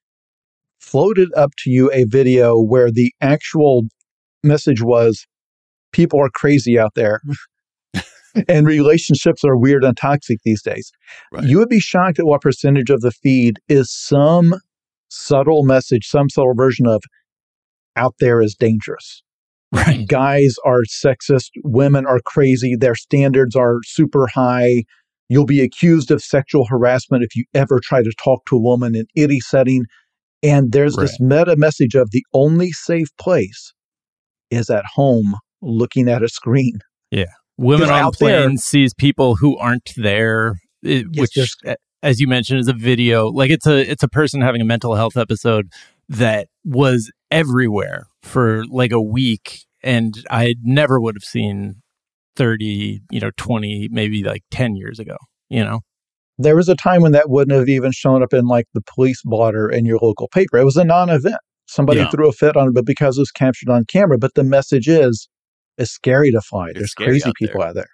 floated up to you a video where the actual message was people are crazy out there and relationships are weird and toxic these days. Right. You would be shocked at what percentage of the feed is some subtle message, some subtle version of out there is dangerous. Right. Guys are sexist. Women are crazy. Their standards are super high. You'll be accused of sexual harassment if you ever try to talk to a woman in any setting. And there's this meta message of the only safe place is at home looking at a screen. Yeah. Women on planes sees people who aren't there, which as you mentioned, is a video. Like it's a person having a mental health episode that was everywhere for like a week. And I never would have seen 30, 20, maybe like 10 years ago, There was a time when that wouldn't have even shown up in like the police blotter in your local paper. It was a non-event. Somebody threw a fit on it, but because it was captured on camera. But the message is, it's scary to fly. There's crazy people out there.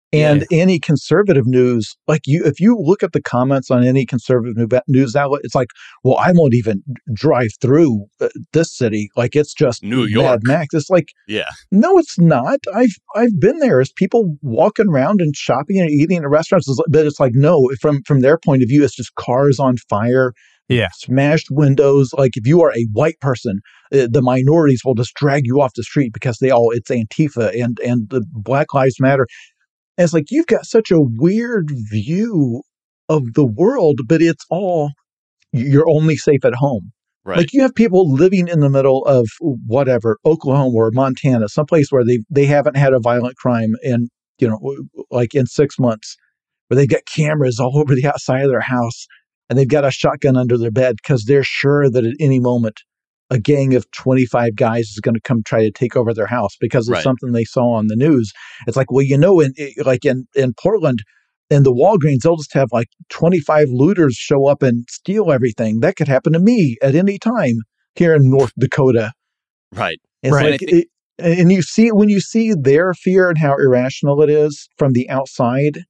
And any conservative news, like if you look at the comments on any conservative news outlet, it's like, well, I won't even drive through this city. Like it's just New York. Mad Max. It's like, yeah, no, it's not. I've been there. It's people walking around and shopping and eating at restaurants. But it's like, no, from their point of view, it's just cars on fire. Yeah. Smashed windows. Like if you are a white person, the minorities will just drag you off the street because it's Antifa and the Black Lives Matter. And it's like, you've got such a weird view of the world, but it's all, you're only safe at home. Right. Like you have people living in the middle of whatever, Oklahoma or Montana, someplace where they haven't had a violent crime in, like in 6 months, where they've got cameras all over the outside of their house and they've got a shotgun under their bed because they're sure that at any moment a gang of 25 guys is going to come try to take over their house because of something they saw on the news. It's like, well, in Portland, in the Walgreens, they'll just have like 25 looters show up and steal everything. That could happen to me at any time here in North Dakota. Right. It's like, and when you see their fear and how irrational it is from the outside,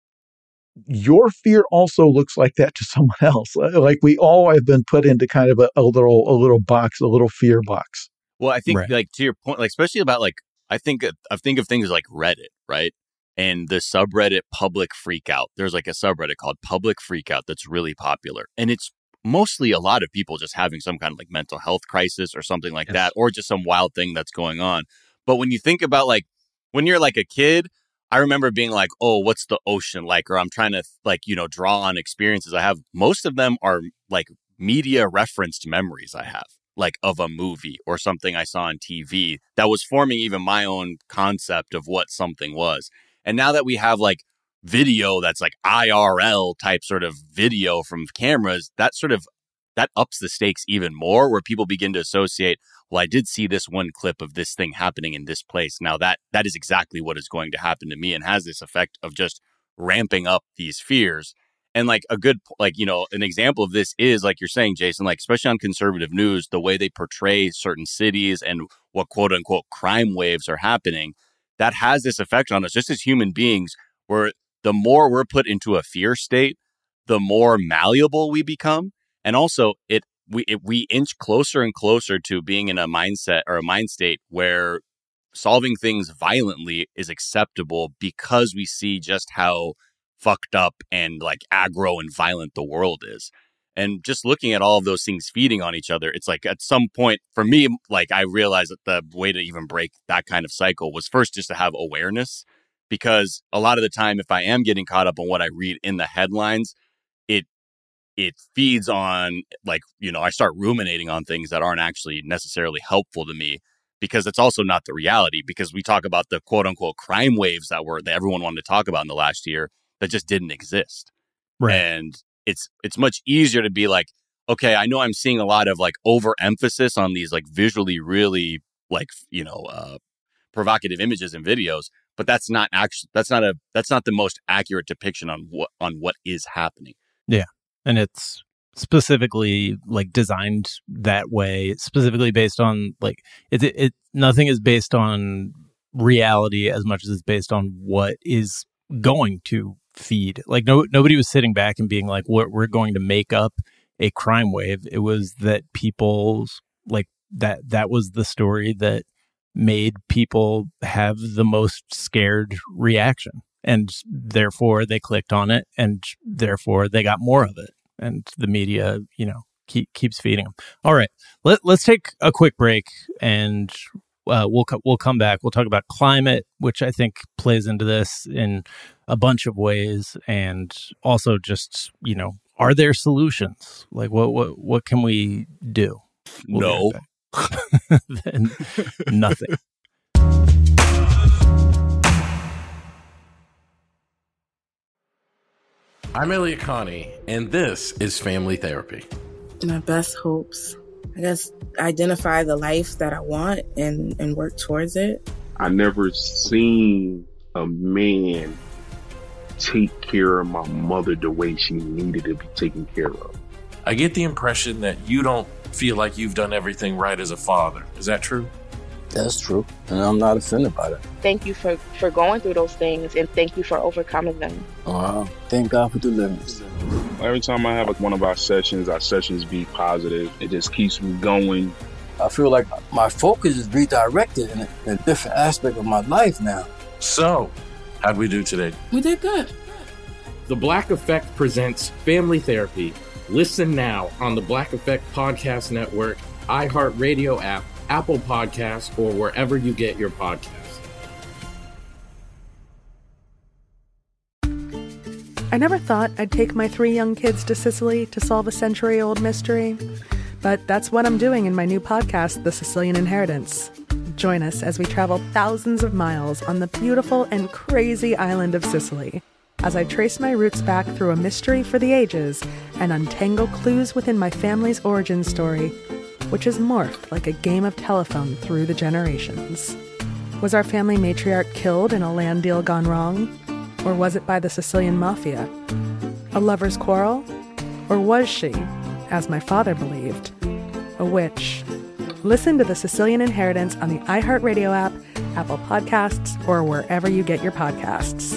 your fear also looks like that to someone else. Like we all have been put into kind of a little box, a little fear box. Well, I think like to your point, like especially about like I think of things like Reddit, right? And the subreddit Public Freakout. There's like a subreddit called Public Freakout that's really popular, and it's mostly a lot of people just having some kind of like mental health crisis or something like that, or just some wild thing that's going on. But when you think about like when you're like a kid, I remember being like, oh, what's the ocean like? Or I'm trying to like, draw on experiences I have. Most of them are like media referenced memories I have, like of a movie or something I saw on TV that was forming even my own concept of what something was. And now that we have like video that's like IRL type sort of video from cameras, that ups the stakes even more, where people begin to associate, well, I did see this one clip of this thing happening in this place. Now that is exactly what is going to happen to me, and has this effect of just ramping up these fears. And like a good, like, an example of this is like you're saying, Jason, like especially on conservative news, the way they portray certain cities and what quote unquote crime waves are happening, that has this effect on us just as human beings, where the more we're put into a fear state, the more malleable we become. And also we inch closer and closer to being in a mindset or a mind state where solving things violently is acceptable because we see just how fucked up and like aggro and violent the world is. And just looking at all of those things feeding on each other, it's like at some point for me, like I realized that the way to even break that kind of cycle was first just to have awareness, because a lot of the time, if I am getting caught up on what I read in the headlines, it feeds on like, I start ruminating on things that aren't actually necessarily helpful to me, because it's also not the reality, because we talk about the quote unquote crime waves that everyone wanted to talk about in the last year that just didn't exist. Right. And it's much easier to be like, okay, I know I'm seeing a lot of like overemphasis on these like visually really like, provocative images and videos, but that's not the most accurate depiction on what is happening. Yeah. And it's specifically like designed that way, specifically based on like nothing is based on reality as much as it's based on what is going to feed. Like nobody was sitting back and being like, we're going to make up a crime wave. It was that people's like that was the story that made people have the most scared reaction. And therefore they clicked on it, and therefore they got more of it. And the media, keeps feeding them. All right, let's take a quick break, and we'll come back. We'll talk about climate, which I think plays into this in a bunch of ways, and also just are there solutions? Like what can we do? No, nothing. I'm Elliot Connie, and this is Family Therapy. My best hopes, I guess, identify the life that I want and work towards it. I never seen a man take care of my mother the way she needed to be taken care of. I get the impression that you don't feel like you've done everything right as a father. Is that true? That's true, and I'm not offended by that. Thank you for going through those things, and thank you for overcoming them. Wow. Thank God for deliverance. Every time I have one of our sessions be positive. It just keeps me going. I feel like my focus is redirected in a different aspect of my life now. So, how'd we do today? We did good. The Black Effect presents Family Therapy. Listen now on the Black Effect Podcast Network, iHeartRadio app, Apple Podcasts, or wherever you get your podcasts. I never thought I'd take my 3 young kids to Sicily to solve a century-old mystery, but that's what I'm doing in my new podcast, The Sicilian Inheritance. Join us as we travel thousands of miles on the beautiful and crazy island of Sicily, as I trace my roots back through a mystery for the ages and untangle clues within my family's origin story, which has morphed like a game of telephone through the generations. Was our family matriarch killed in a land deal gone wrong? Or was it by the Sicilian mafia? A lover's quarrel? Or was she, as my father believed, a witch? Listen to The Sicilian Inheritance on the iHeartRadio app, Apple Podcasts, or wherever you get your podcasts.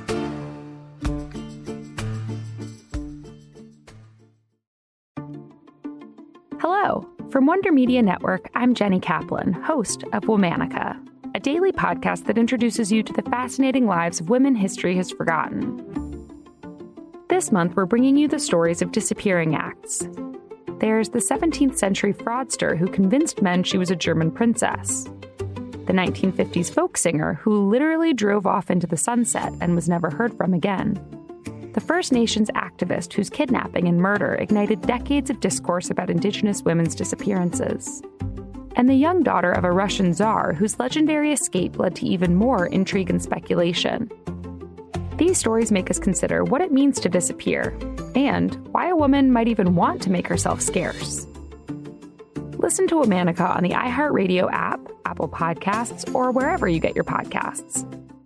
Hello. From Wonder Media Network, I'm Jenny Kaplan, host of Womanica, a daily podcast that introduces you to the fascinating lives of women history has forgotten. This month, we're bringing you the stories of disappearing acts. There's the 17th century fraudster who convinced men she was a German princess. The 1950s folk singer who literally drove off into the sunset and was never heard from again. The First Nations activist whose kidnapping and murder ignited decades of discourse about Indigenous women's disappearances. And the young daughter of a Russian czar whose legendary escape led to even more intrigue and speculation. These stories make us consider what it means to disappear, and why a woman might even want to make herself scarce. Listen to Womanica on the iHeartRadio app, Apple Podcasts, or wherever you get your podcasts.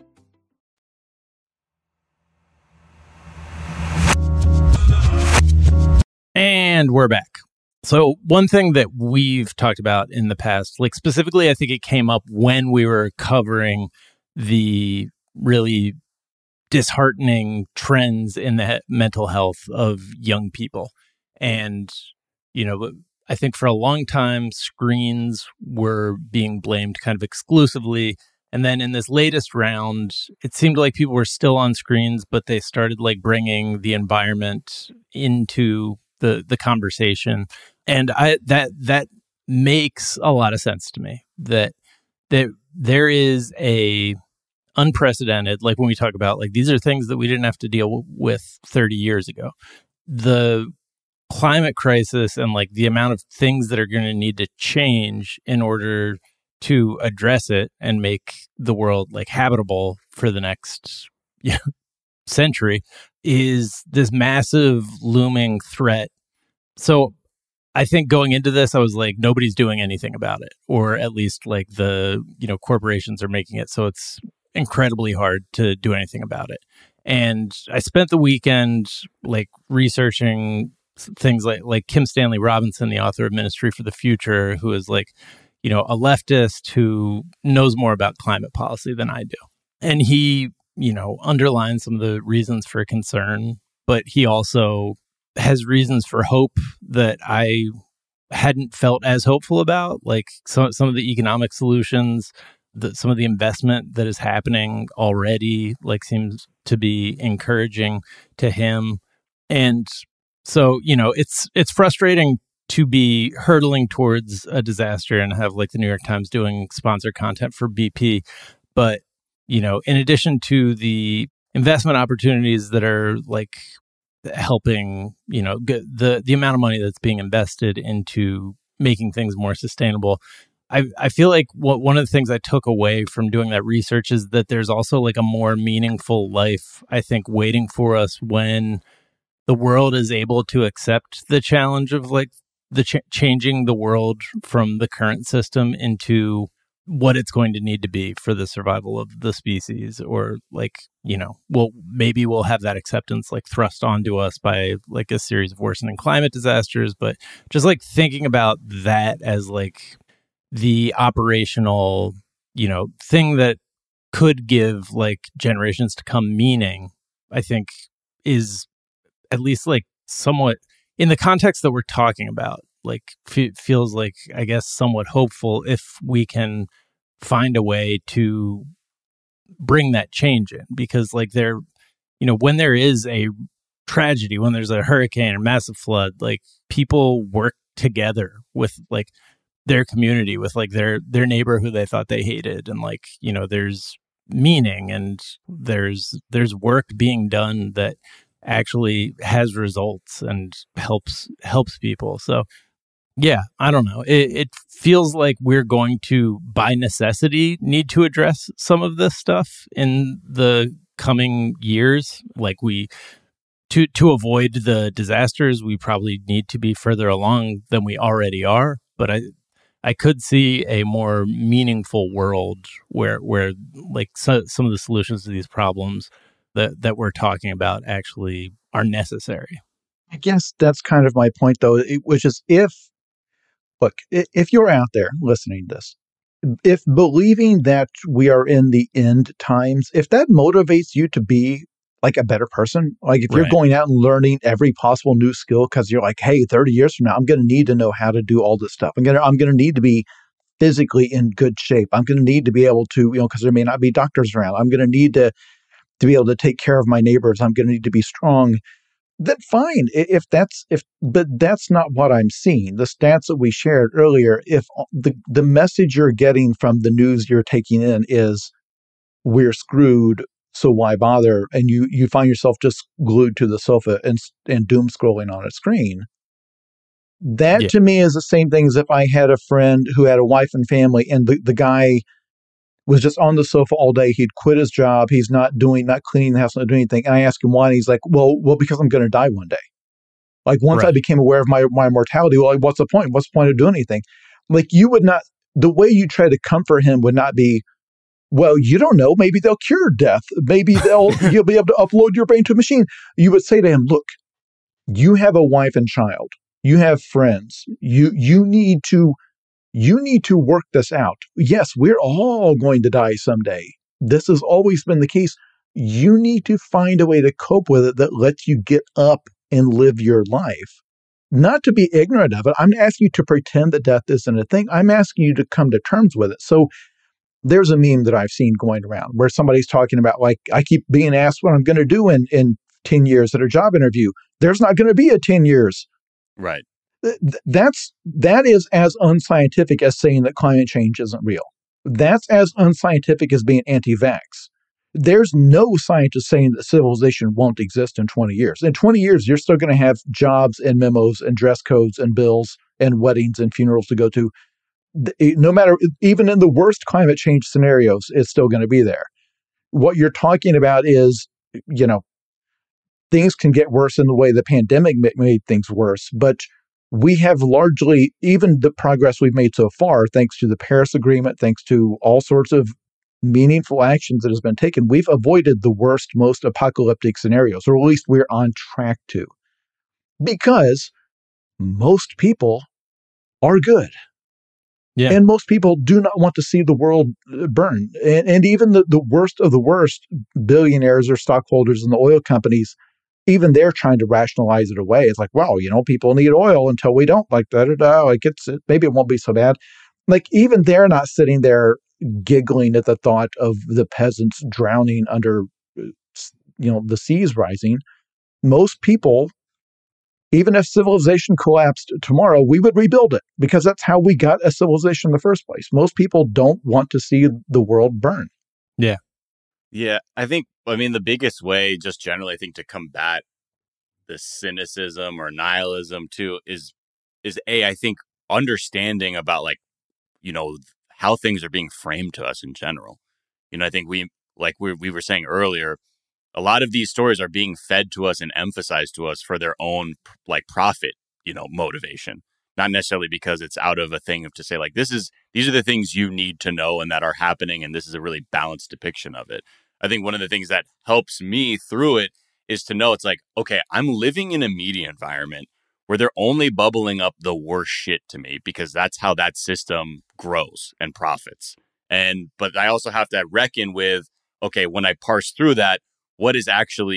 And we're back. So one thing that we've talked about in the past, like specifically, I think it came up when we were covering the really disheartening trends in the mental health of young people. And, you know, I think for a long time, screens were being blamed kind of exclusively. And then in this latest round, it seemed like people were still on screens, but they started like bringing the environment into the conversation. And that makes a lot of sense to me, that there is a unprecedented, like when we talk about like these are things that we didn't have to deal with 30 years ago. The climate crisis and like the amount of things that are going to need to change in order to address it and make the world like habitable for the next century is this massive looming threat. So I think going into this, I was like, nobody's doing anything about it, or at least like the, corporations are making it so it's incredibly hard to do anything about it. And I spent the weekend like researching things like Kim Stanley Robinson, the author of Ministry for the Future, who is like, a leftist who knows more about climate policy than I do. And he, underlines some of the reasons for concern, but he also has reasons for hope that I hadn't felt as hopeful about, like some of the economic solutions, some of the investment that is happening already, like seems to be encouraging to him. And so, it's frustrating to be hurtling towards a disaster and have like the New York Times doing sponsored content for BP. But, in addition to the investment opportunities that are like helping, the amount of money that's being invested into making things more sustainable, I feel like one of the things I took away from doing that research is that there's also like a more meaningful life, I think, waiting for us when the world is able to accept the challenge of like the changing the world from the current system into what it's going to need to be for the survival of the species, or like, maybe we'll have that acceptance like thrust onto us by like a series of worsening climate disasters. But just like thinking about that as like the operational, thing that could give like generations to come meaning, I think is at least like somewhat in the context that we're talking about, like feels like, I guess, somewhat hopeful if we can find a way to bring that change in, because like when there is a tragedy, when there's a hurricane or massive flood, like people work together with like their community, with like their neighbor who they thought they hated, and like there's meaning and there's work being done that actually has results and helps people. So yeah, I don't know. It feels like we're going to, by necessity, need to address some of this stuff in the coming years. Like to avoid the disasters, we probably need to be further along than we already are. But I could see a more meaningful world where like some of the solutions to these problems that we're talking about actually are necessary. I guess that's kind of my point, though, which is if you're out there listening to this, if believing that we are in the end times, if that motivates you to be like a better person, like if you're going out and learning every possible new skill because you're like, hey, 30 years from now, I'm going to need to know how to do all this stuff. I'm going to need to be physically in good shape. I'm going to need to be able to, because there may not be doctors around. I'm going to need to be able to take care of my neighbors. I'm going to need to be strong. Then fine. But that's not what I'm seeing. The stats that we shared earlier, if the message you're getting from the news you're taking in is we're screwed, so why bother? And you find yourself just glued to the sofa and doom scrolling on a screen. That to me is the same thing as if I had a friend who had a wife and family, and the guy was just on the sofa all day. He'd quit his job. He's not cleaning the house, not doing anything. And I asked him why, and he's like, well, because I'm going to die one day. Like once I became aware of my mortality, well, what's the point? What's the point of doing anything? Like the way you try to comfort him would not be, well, you don't know. Maybe they'll cure death. Maybe you'll be able to upload your brain to a machine. You would say to him, look, you have a wife and child. You have friends. You need to work this out. Yes, we're all going to die someday. This has always been the case. You need to find a way to cope with it that lets you get up and live your life. Not to be ignorant of it. I'm asking you to pretend that death isn't a thing. I'm asking you to come to terms with it. So there's a meme that I've seen going around where somebody's talking about, like, I keep being asked what I'm going to do in 10 years at a job interview. There's not going to be a 10 years. Right. That is as unscientific as saying that climate change isn't real. That's as unscientific as being anti-vax. There's no scientist saying that civilization won't exist in 20 years. In 20 years, you're still going to have jobs and memos and dress codes and bills and weddings and funerals to go to. No matter, even in the worst climate change scenarios, it's still going to be there. What you're talking about is, things can get worse in the way the pandemic made things worse, but we have largely, even the progress we've made so far, thanks to the Paris Agreement, thanks to all sorts of meaningful actions that has been taken, we've avoided the worst, most apocalyptic scenarios, or at least we're on track to. Because most people are good. Yeah. And most people do not want to see the world burn. And even the worst of the worst billionaires or stockholders in the oil companies, even they're trying to rationalize it away. It's like, well, people need oil until we don't, like da-da-da. Like maybe it won't be so bad. Like even they're not sitting there giggling at the thought of the peasants drowning under, the seas rising. Most people, even if civilization collapsed tomorrow, we would rebuild it because that's how we got a civilization in the first place. Most people don't want to see the world burn. Yeah. Yeah, the biggest way, just generally, I think, to combat the cynicism or nihilism too is I think understanding about how things are being framed to us in general. I think we were saying earlier, a lot of these stories are being fed to us and emphasized to us for their own profit, motivation, not necessarily because it's out of a thing of to say these are the things you need to know and that are happening, and this is a really balanced depiction of it. I think one of the things that helps me through it is to know it's like, okay, I'm living in a media environment where they're only bubbling up the worst shit to me because that's how that system grows and profits. But I also have to reckon with, okay, when I parse through that, what is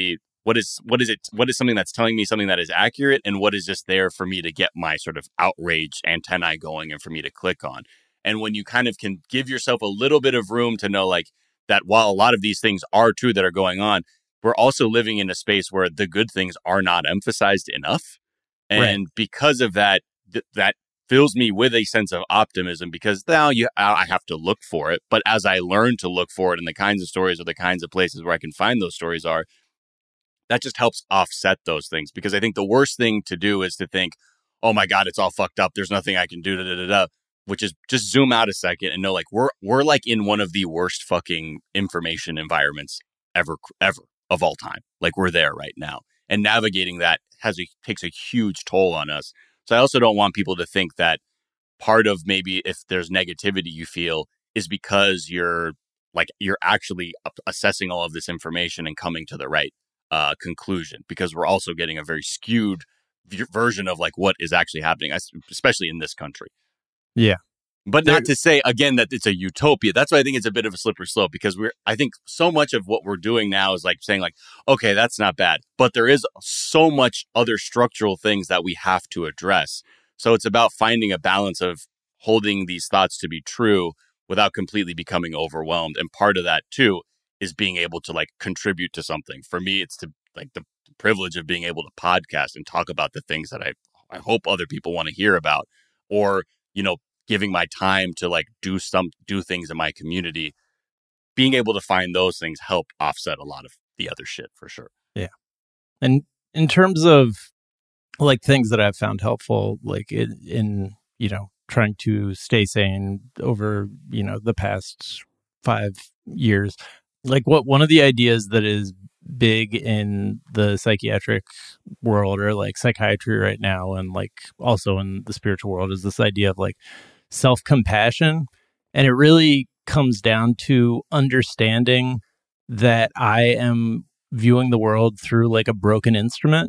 something that's telling me something that is accurate, and what is just there for me to get my sort of outrage antennae going and for me to click on. And when you kind of can give yourself a little bit of room to know like that while a lot of these things are true that are going on, we're also living in a space where the good things are not emphasized enough. And because of that, that fills me with a sense of optimism, because now I have to look for it. But as I learn to look for it, and the kinds of stories or the kinds of places where I can find those stories are, that just helps offset those things. Because I think the worst thing to do is to think, oh my God, it's all fucked up, there's nothing I can do, which is just zoom out a second and know like we're like in one of the worst fucking information environments ever of all time. Like we're there right now. And navigating that takes a huge toll on us. So I also don't want people to think that part of maybe if there's negativity you feel is because you're actually assessing all of this information and coming to the right conclusion, because we're also getting a very skewed version of like what is actually happening, especially in this country. Yeah. But not to say, again, that it's a utopia. That's why I think it's a bit of a slippery slope, because I think so much of what we're doing now is like saying like, okay, that's not bad. But there is so much other structural things that we have to address. So it's about finding a balance of holding these thoughts to be true without completely becoming overwhelmed. And part of that, too, is being able to like contribute to something. For me, it's to like the privilege of being able to podcast and talk about the things that I hope other people want to hear about, or, giving my time to like do things in my community. Being able to find those things help offset a lot of the other shit for sure. Yeah. And in terms of like things that I've found helpful, like in trying to stay sane over, the past 5 years, like one of the ideas that is big in the psychiatric world or like psychiatry right now, and like also in the spiritual world, is this idea of like self-compassion. And it really comes down to understanding that I am viewing the world through like a broken instrument,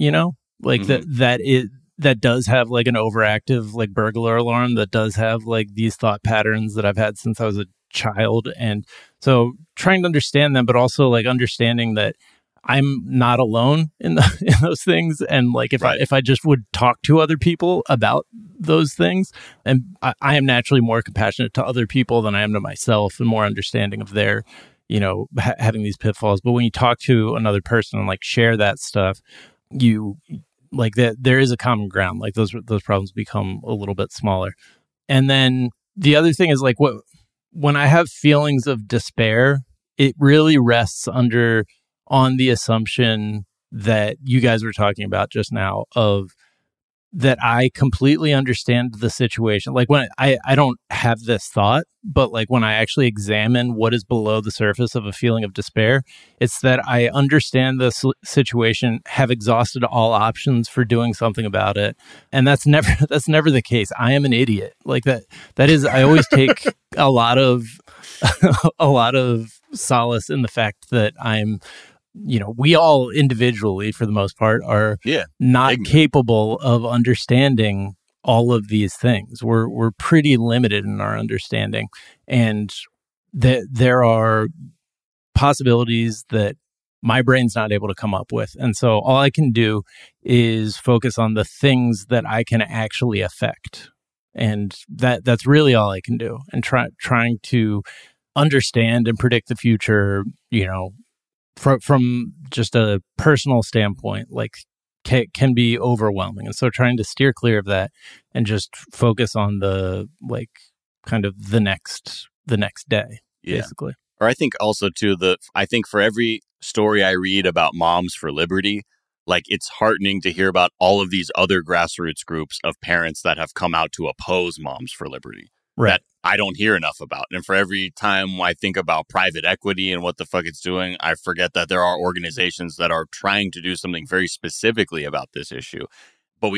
like that does have like an overactive like burglar alarm, that does have like these thought patterns that I've had since I was a child. And so trying to understand them, but also like understanding that I'm not alone in those things. And like if I just would talk to other people about those things, and I am naturally more compassionate to other people than I am to myself, and more understanding of their, having these pitfalls. But when you talk to another person and like share that stuff, you like that there is a common ground. Like those problems become a little bit smaller. And then the other thing is like when I have feelings of despair, it really rests on the assumption that you guys were talking about just now, of that I completely understand the situation. Like when I don't have this thought, but like when I actually examine what is below the surface of a feeling of despair, it's that I understand the situation, have exhausted all options for doing something about it. And that's never the case. I am an idiot. Like that is, I always take a lot of solace in the fact that I'm, we all individually, for the most part, are not capable of understanding all of these things. We're pretty limited in our understanding, and that there are possibilities that my brain's not able to come up with. And so all I can do is focus on the things that I can actually affect. And that's really all I can do. And trying to understand and predict the future, from just a personal standpoint, like can be overwhelming. And so trying to steer clear of that and just focus on the like kind of the next day, basically. Or I think also too, I think for every story I read about Moms for Liberty, like it's heartening to hear about all of these other grassroots groups of parents that have come out to oppose Moms for Liberty. That I don't hear enough about. And for every time I think about private equity and what the fuck it's doing, I forget that there are organizations that are trying to do something very specifically about this issue. But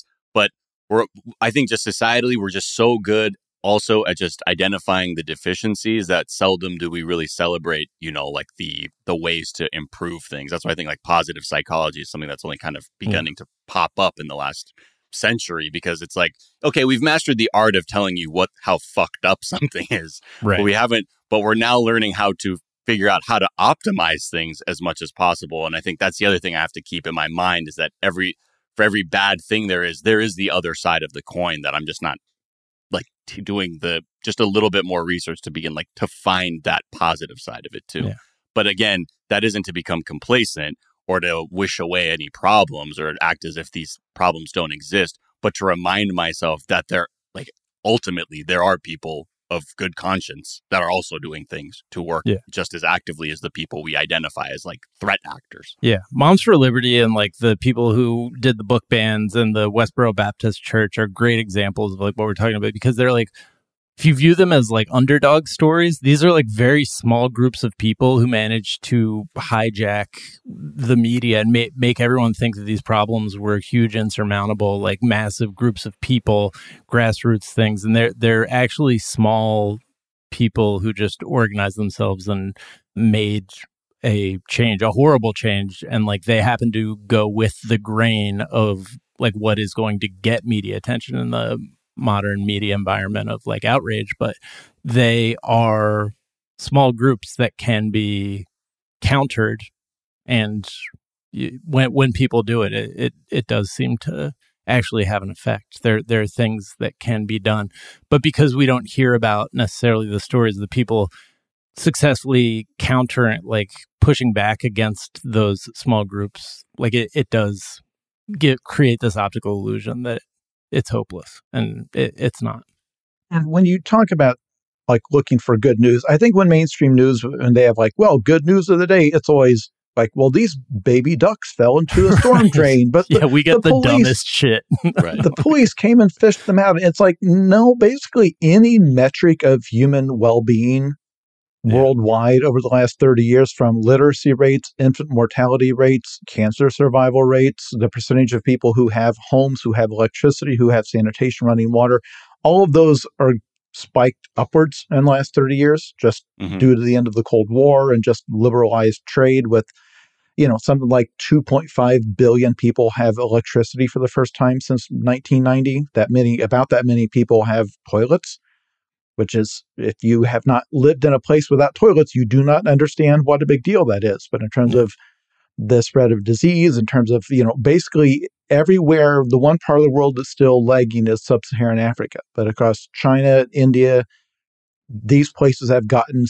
I think just societally, we're just so good also at just identifying the deficiencies that seldom do we really celebrate, like the ways to improve things. That's why I think like positive psychology is something that's only kind of beginning to pop up in the last century, because it's like, okay, we've mastered the art of telling you how fucked up something is. Right. But we're now learning how to figure out how to optimize things as much as possible. And I think that's the other thing I have to keep in my mind, is that for every bad thing there is the other side of the coin that I'm just not like doing just a little bit more research to begin like to find that positive side of it too. Yeah. But again, that isn't to become complacent or to wish away any problems or act as if these problems don't exist, but to remind myself that ultimately there are people of good conscience that are also doing things to work just as actively as the people we identify as like threat actors. Yeah. Moms for Liberty and like the people who did the book bans and the Westboro Baptist Church are great examples of like what we're talking about, because they're like, if you view them as like underdog stories, these are like very small groups of people who manage to hijack the media and make everyone think that these problems were huge, insurmountable, like massive groups of people, grassroots things. And they're actually small people who just organized themselves and made a change, a horrible change. And like they happen to go with the grain of like what is going to get media attention in the modern media environment of like outrage, but they are small groups that can be countered. And when people do it, it does seem to actually have an effect. There are things that can be done, but because we don't hear about necessarily the stories of the people successfully countering, like pushing back against those small groups, like it does create this optical illusion that it's hopeless, and it's not. And when you talk about like looking for good news, I think when mainstream news, and they have like, well, good news of the day, it's always like, well, these baby ducks fell into a storm drain. But we get the dumbest shit. Right. The police came and fished them out. It's like, no, basically any metric of human well-being worldwide over the last 30 years, from literacy rates, infant mortality rates, cancer survival rates, the percentage of people who have homes, who have electricity, who have sanitation, running water, all of those are spiked upwards in the last 30 years, just due to the end of the Cold War and just liberalized trade with, something like 2.5 billion people have electricity for the first time since 1990. About that many people have toilets, which is, if you have not lived in a place without toilets, you do not understand what a big deal that is. But in terms of the spread of disease, in terms of, basically everywhere, the one part of the world that's still lagging is sub-Saharan Africa. But across China, India, these places have gotten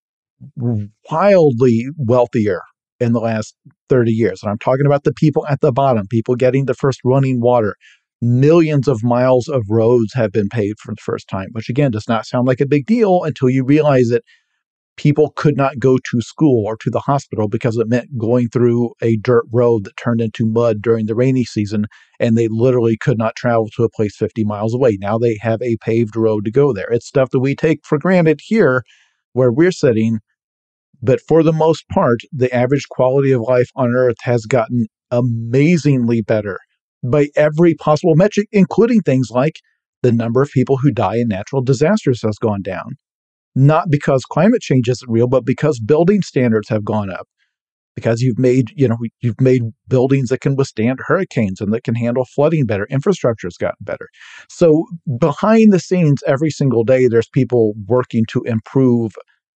wildly wealthier in the last 30 years. And I'm talking about the people at the bottom, people getting the first running water. Millions of miles of roads have been paved for the first time, which again does not sound like a big deal until you realize that people could not go to school or to the hospital because it meant going through a dirt road that turned into mud during the rainy season, and they literally could not travel to a place 50 miles away. Now they have a paved road to go there. It's stuff that we take for granted here where we're sitting, but for the most part, the average quality of life on Earth has gotten amazingly better by every possible metric, including things like the number of people who die in natural disasters has gone down. Not because climate change isn't real, but because building standards have gone up. Because you've made buildings that can withstand hurricanes and that can handle flooding better. Infrastructure's gotten better. So behind the scenes, every single day, there's people working to improve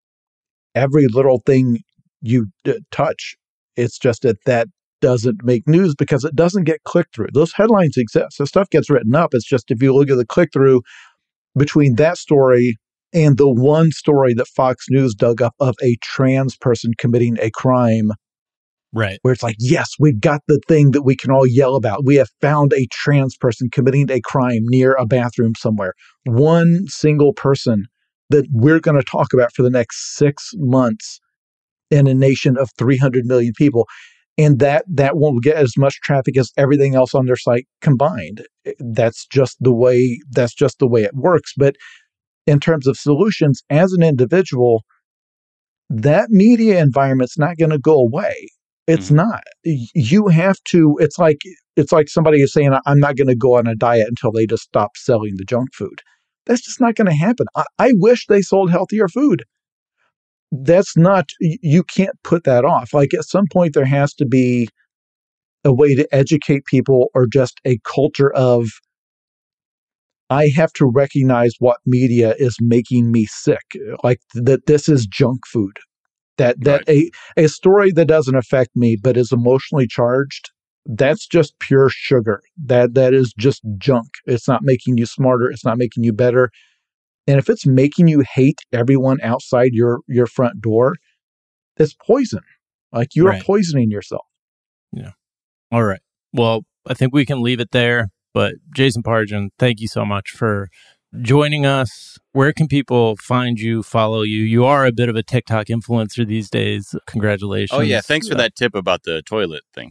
every little thing you touch. It's just that doesn't make news because it doesn't get clicked through. Those headlines exist. The stuff gets written up. It's just if you look at the click through between that story and the one story that Fox News dug up of a trans person committing a crime, right? Where it's like, yes, we've got the thing that we can all yell about. We have found a trans person committing a crime near a bathroom somewhere. One single person that we're going to talk about for the next 6 months in a nation of 300 million people. And that won't get as much traffic as everything else on their site combined. That's just the way it works. But in terms of solutions, as an individual, that media environment's not going to go away. It's not. You have to. It's like somebody is saying, "I'm not going to go on a diet until they just stop selling the junk food." That's just not going to happen. I wish they sold healthier food. That's not, you can't put that off. Like at some point there has to be a way to educate people or just a culture of, I have to recognize what media is making me sick. Like that this is junk food. That a story that doesn't affect me but is emotionally charged, that's just pure sugar. That is just junk. It's not making you smarter. It's not making you better. And if it's making you hate everyone outside your front door, it's poison. Like you are poisoning yourself. Yeah. All right. Well, I think we can leave it there. But Jason Pargin, thank you so much for joining us. Where can people find you, follow you? You are a bit of a TikTok influencer these days. Congratulations. Oh, yeah. Thanks for that tip about the toilet thing.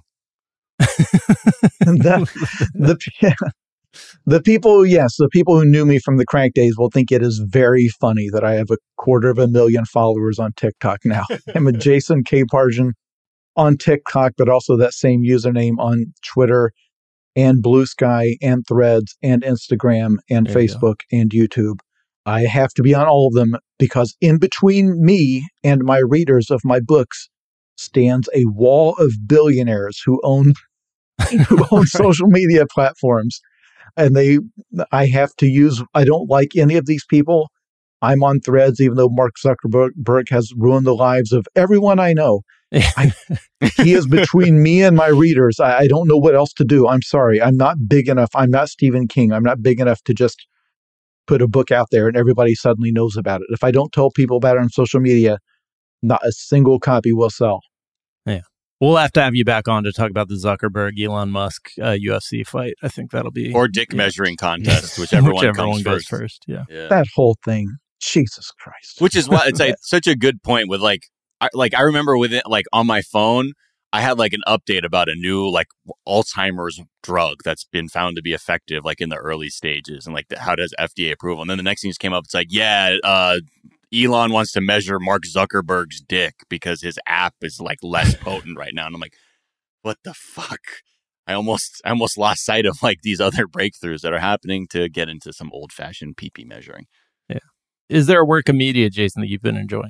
The people who knew me from the Crank days will think it is very funny that I have 250,000 followers on TikTok now. I'm a Jason K. Pargin on TikTok, but also that same username on Twitter and Blue Sky and Threads and Instagram and Facebook and YouTube. I have to be on all of them because in between me and my readers of my books stands a wall of billionaires who own social media platforms. And I don't like any of these people. I'm on Threads, even though Mark Zuckerberg has ruined the lives of everyone I know. He is between me and my readers. I don't know what else to do. I'm sorry. I'm not big enough. I'm not Stephen King. I'm not big enough to just put a book out there and everybody suddenly knows about it. If I don't tell people about it on social media, not a single copy will sell. Yeah. We'll have to have you back on to talk about the Zuckerberg, Elon Musk UFC fight. I think that'll be... Or dick measuring contest, whichever one comes first. Yeah. That whole thing. Jesus Christ. Which is why it's like such a good point with I remember with it, like on my phone, I had like an update about a new like Alzheimer's drug that's been found to be effective like in the early stages and like how does FDA approval? And then the next thing just came up. It's like, Elon wants to measure Mark Zuckerberg's dick because his app is like less potent right now. And I'm like, what the fuck? I almost lost sight of like these other breakthroughs that are happening to get into some old fashioned pee measuring. Yeah. Is there a work of media, Jason, that you've been enjoying?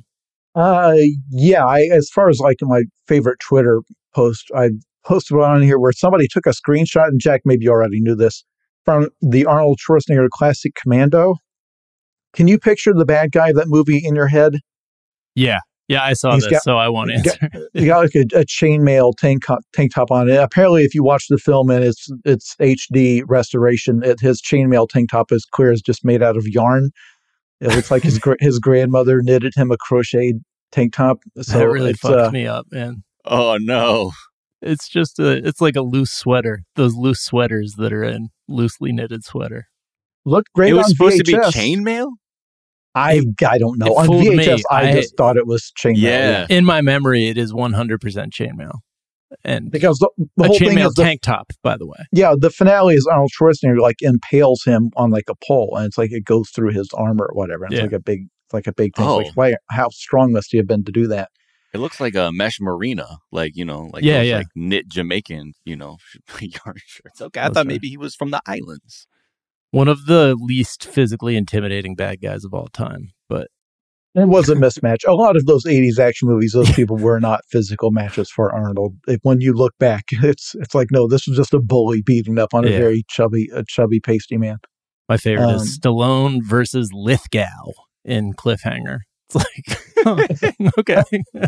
As far as like my favorite Twitter post, I posted one on here where somebody took a screenshot, and Jack, maybe you already knew this, from the Arnold Schwarzenegger classic Commando. Can you picture the bad guy of that movie in your head? Yeah, I saw this, so I won't answer. He got like a chainmail tank top on it. Apparently, if you watch the film and it's HD restoration, his chainmail tank top is clear as just made out of yarn. It looks like his grandmother knitted him a crocheted tank top. So that really fucked me up, man. Oh no! It's just it's like a loose sweater. Those loose sweaters that are in loosely knitted sweater. Looked great. It was on supposed VHS. to be chainmail. I don't know. On VHS, I just thought it was chainmail. Yeah. In my memory, it is 100% chainmail. And because the whole thing is tank top, by the way. Yeah, the finale is Arnold Schwarzenegger like impales him on like a pole, and it's like it goes through his armor or whatever. And it's like a big thing. Oh. Like, how strong must he have been to do that? It looks like a mesh merino, like like knit Jamaican, yarn shirts. Okay, I thought maybe he was from the islands. One of the least physically intimidating bad guys of all time, but it was a mismatch. A lot of those 80s action movies, those people were not physical matches for Arnold. When you look back, it's like, no, this was just a bully beating up on a very chubby, pasty man. My favorite is Stallone versus Lithgow in Cliffhanger. It's like, okay.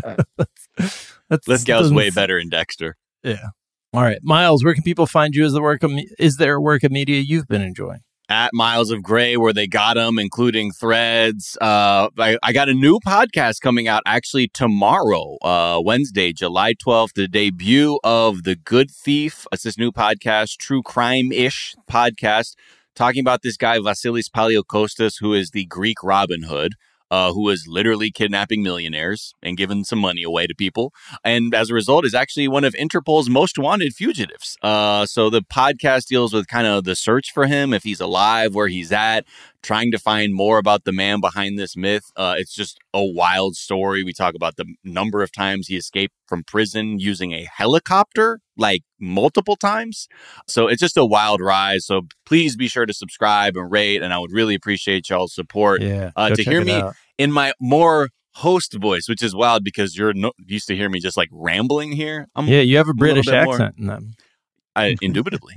Lithgow's way better in Dexter. Yeah. All right. Miles, where can people find you? Is there a work of media you've been enjoying? At Miles of Gray, where they got them, including Threads. I got a new podcast coming out actually tomorrow, Wednesday, July 12th, the debut of The Good Thief. It's this new podcast, true crime-ish podcast, talking about this guy, Vasilis Paliokostas, who is the Greek Robin Hood. Who is literally kidnapping millionaires and giving some money away to people. And as a result, is actually one of Interpol's most wanted fugitives. So the podcast deals with kind of the search for him, if he's alive, where he's at, trying to find more about the man behind this myth. It's just a wild story. We talk about the number of times he escaped from prison using a helicopter, like multiple times. So it's just a wild ride. So please be sure to subscribe and rate. And I would really appreciate y'all's support to hear me in my more host voice, which is wild because you're used to hear me just like rambling here. You have a British accent in them. Indubitably.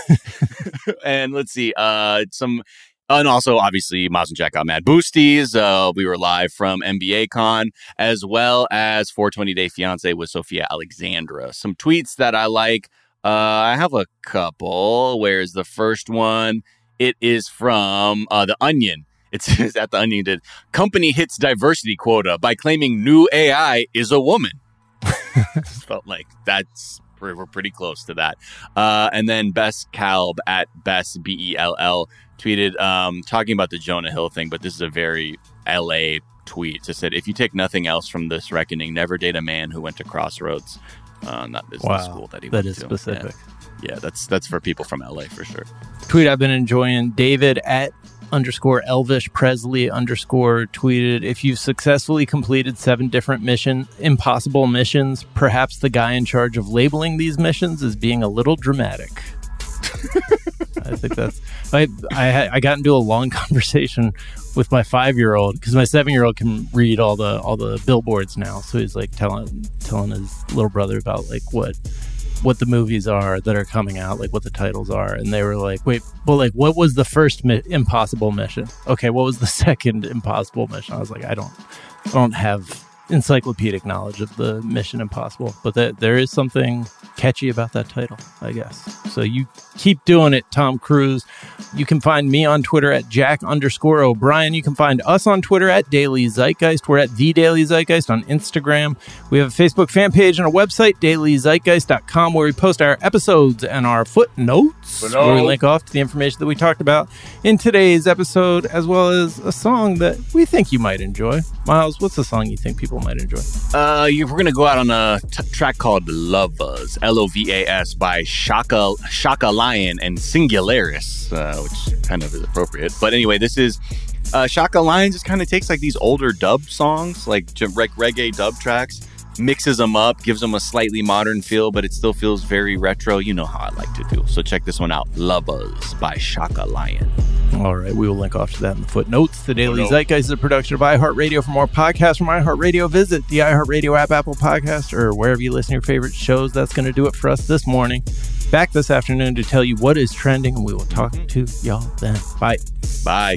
And let's see, and also, obviously, Miles and Jack got Mad Boosties. We were live from NBA Con, as well as 420 Day Fiance with Sophia Alexandra. Some tweets that I like. I have a couple. Where's the first one? It is from The Onion. It says at The Onion did, company hits diversity quota by claiming new AI is a woman. Felt like we're pretty close to that. And then Bess Calb at Bess BELL tweeted talking about the Jonah Hill thing, but this is a very LA tweet. It said, if you take nothing else from this reckoning, never date a man who went to Crossroads. Not business school that he went to. That is specific. Yeah, that's for people from LA for sure. Tweet I've been enjoying. David at _Elvish Presley _ tweeted, if you've successfully completed 7 different impossible missions, perhaps the guy in charge of labeling these missions is being a little dramatic. I think that's I got into a long conversation with my 5-year-old because my 7-year-old can read all the billboards now, so he's like telling his little brother about like what the movies are that are coming out, like what the titles are, and they were like, wait, well, like what was the first impossible mission? Okay, what was the second impossible mission? I was like, I don't have encyclopedic knowledge of the Mission Impossible, but there is something catchy about that title, I guess. So you keep doing it, Tom Cruise. You can find me on Twitter at Jack_O'Brien. You can find us on Twitter at Daily Zeitgeist. We're at The Daily Zeitgeist on Instagram. We have a Facebook fan page and a website, dailyzeitgeist.com, where we post our episodes and our footnotes, where we link off to the information that we talked about in today's episode, as well as a song that we think you might enjoy. Miles, what's the song you think people might enjoy? We're going to go out on a track called Lovas, Lovas, by Shaka Lion and Singularis, which kind of is appropriate. But anyway, this is Shaka Lion just kind of takes like these older dub songs, like reggae dub tracks, mixes them up, gives them a slightly modern feel, but it still feels very retro. You know how I like to do. So check this one out, Lovas by Shaka Lion. All right, we will link off to that in the footnotes. The Daily Zeitgeist is a production of iHeartRadio. For more podcasts from iHeartRadio, visit the iHeartRadio app, Apple Podcast, or wherever you listen to your favorite shows. That's going to do it for us this morning. Back this afternoon to tell you what is trending, and we will talk to y'all then. Bye. Bye.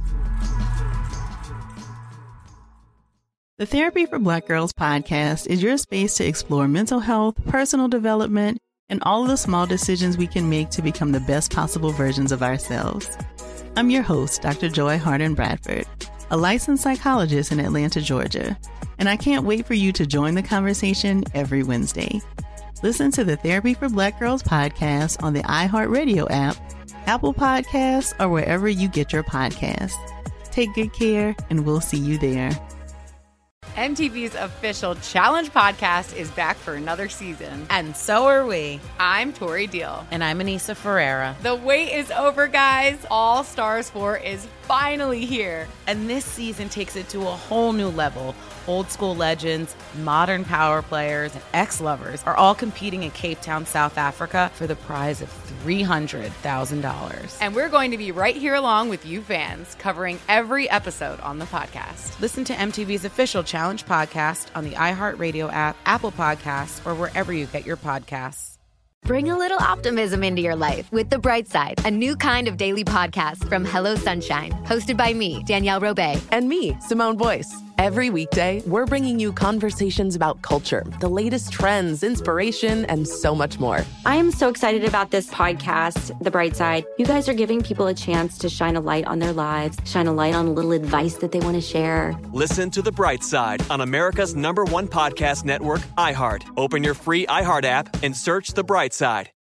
The Therapy for Black Girls podcast is your space to explore mental health, personal development, and all of the small decisions we can make to become the best possible versions of ourselves. I'm your host, Dr. Joy Harden Bradford, a licensed psychologist in Atlanta, Georgia, and I can't wait for you to join the conversation every Wednesday. Listen to the Therapy for Black Girls podcast on the iHeartRadio app, Apple Podcasts, or wherever you get your podcasts. Take good care, and we'll see you there. MTV's official Challenge podcast is back for another season. And so are we. I'm Tori Deal. And I'm Anissa Ferreira. The wait is over, guys. All Stars 4 is finally here. And this season takes it to a whole new level. Old school legends, modern power players, and ex-lovers are all competing in Cape Town, South Africa for the prize of $300,000. And we're going to be right here along with you fans, covering every episode on the podcast. Listen to MTV's official Challenge podcast on the iHeartRadio app, Apple Podcasts, or wherever you get your podcasts. Bring a little optimism into your life with The Bright Side, a new kind of daily podcast from Hello Sunshine, hosted by me, Danielle Robay. And me, Simone Boyce. Every weekday, we're bringing you conversations about culture, the latest trends, inspiration, and so much more. I am so excited about this podcast, The Bright Side. You guys are giving people a chance to shine a light on their lives, shine a light on a little advice that they want to share. Listen to The Bright Side on America's #1 podcast network, iHeart. Open your free iHeart app and search The Bright Side.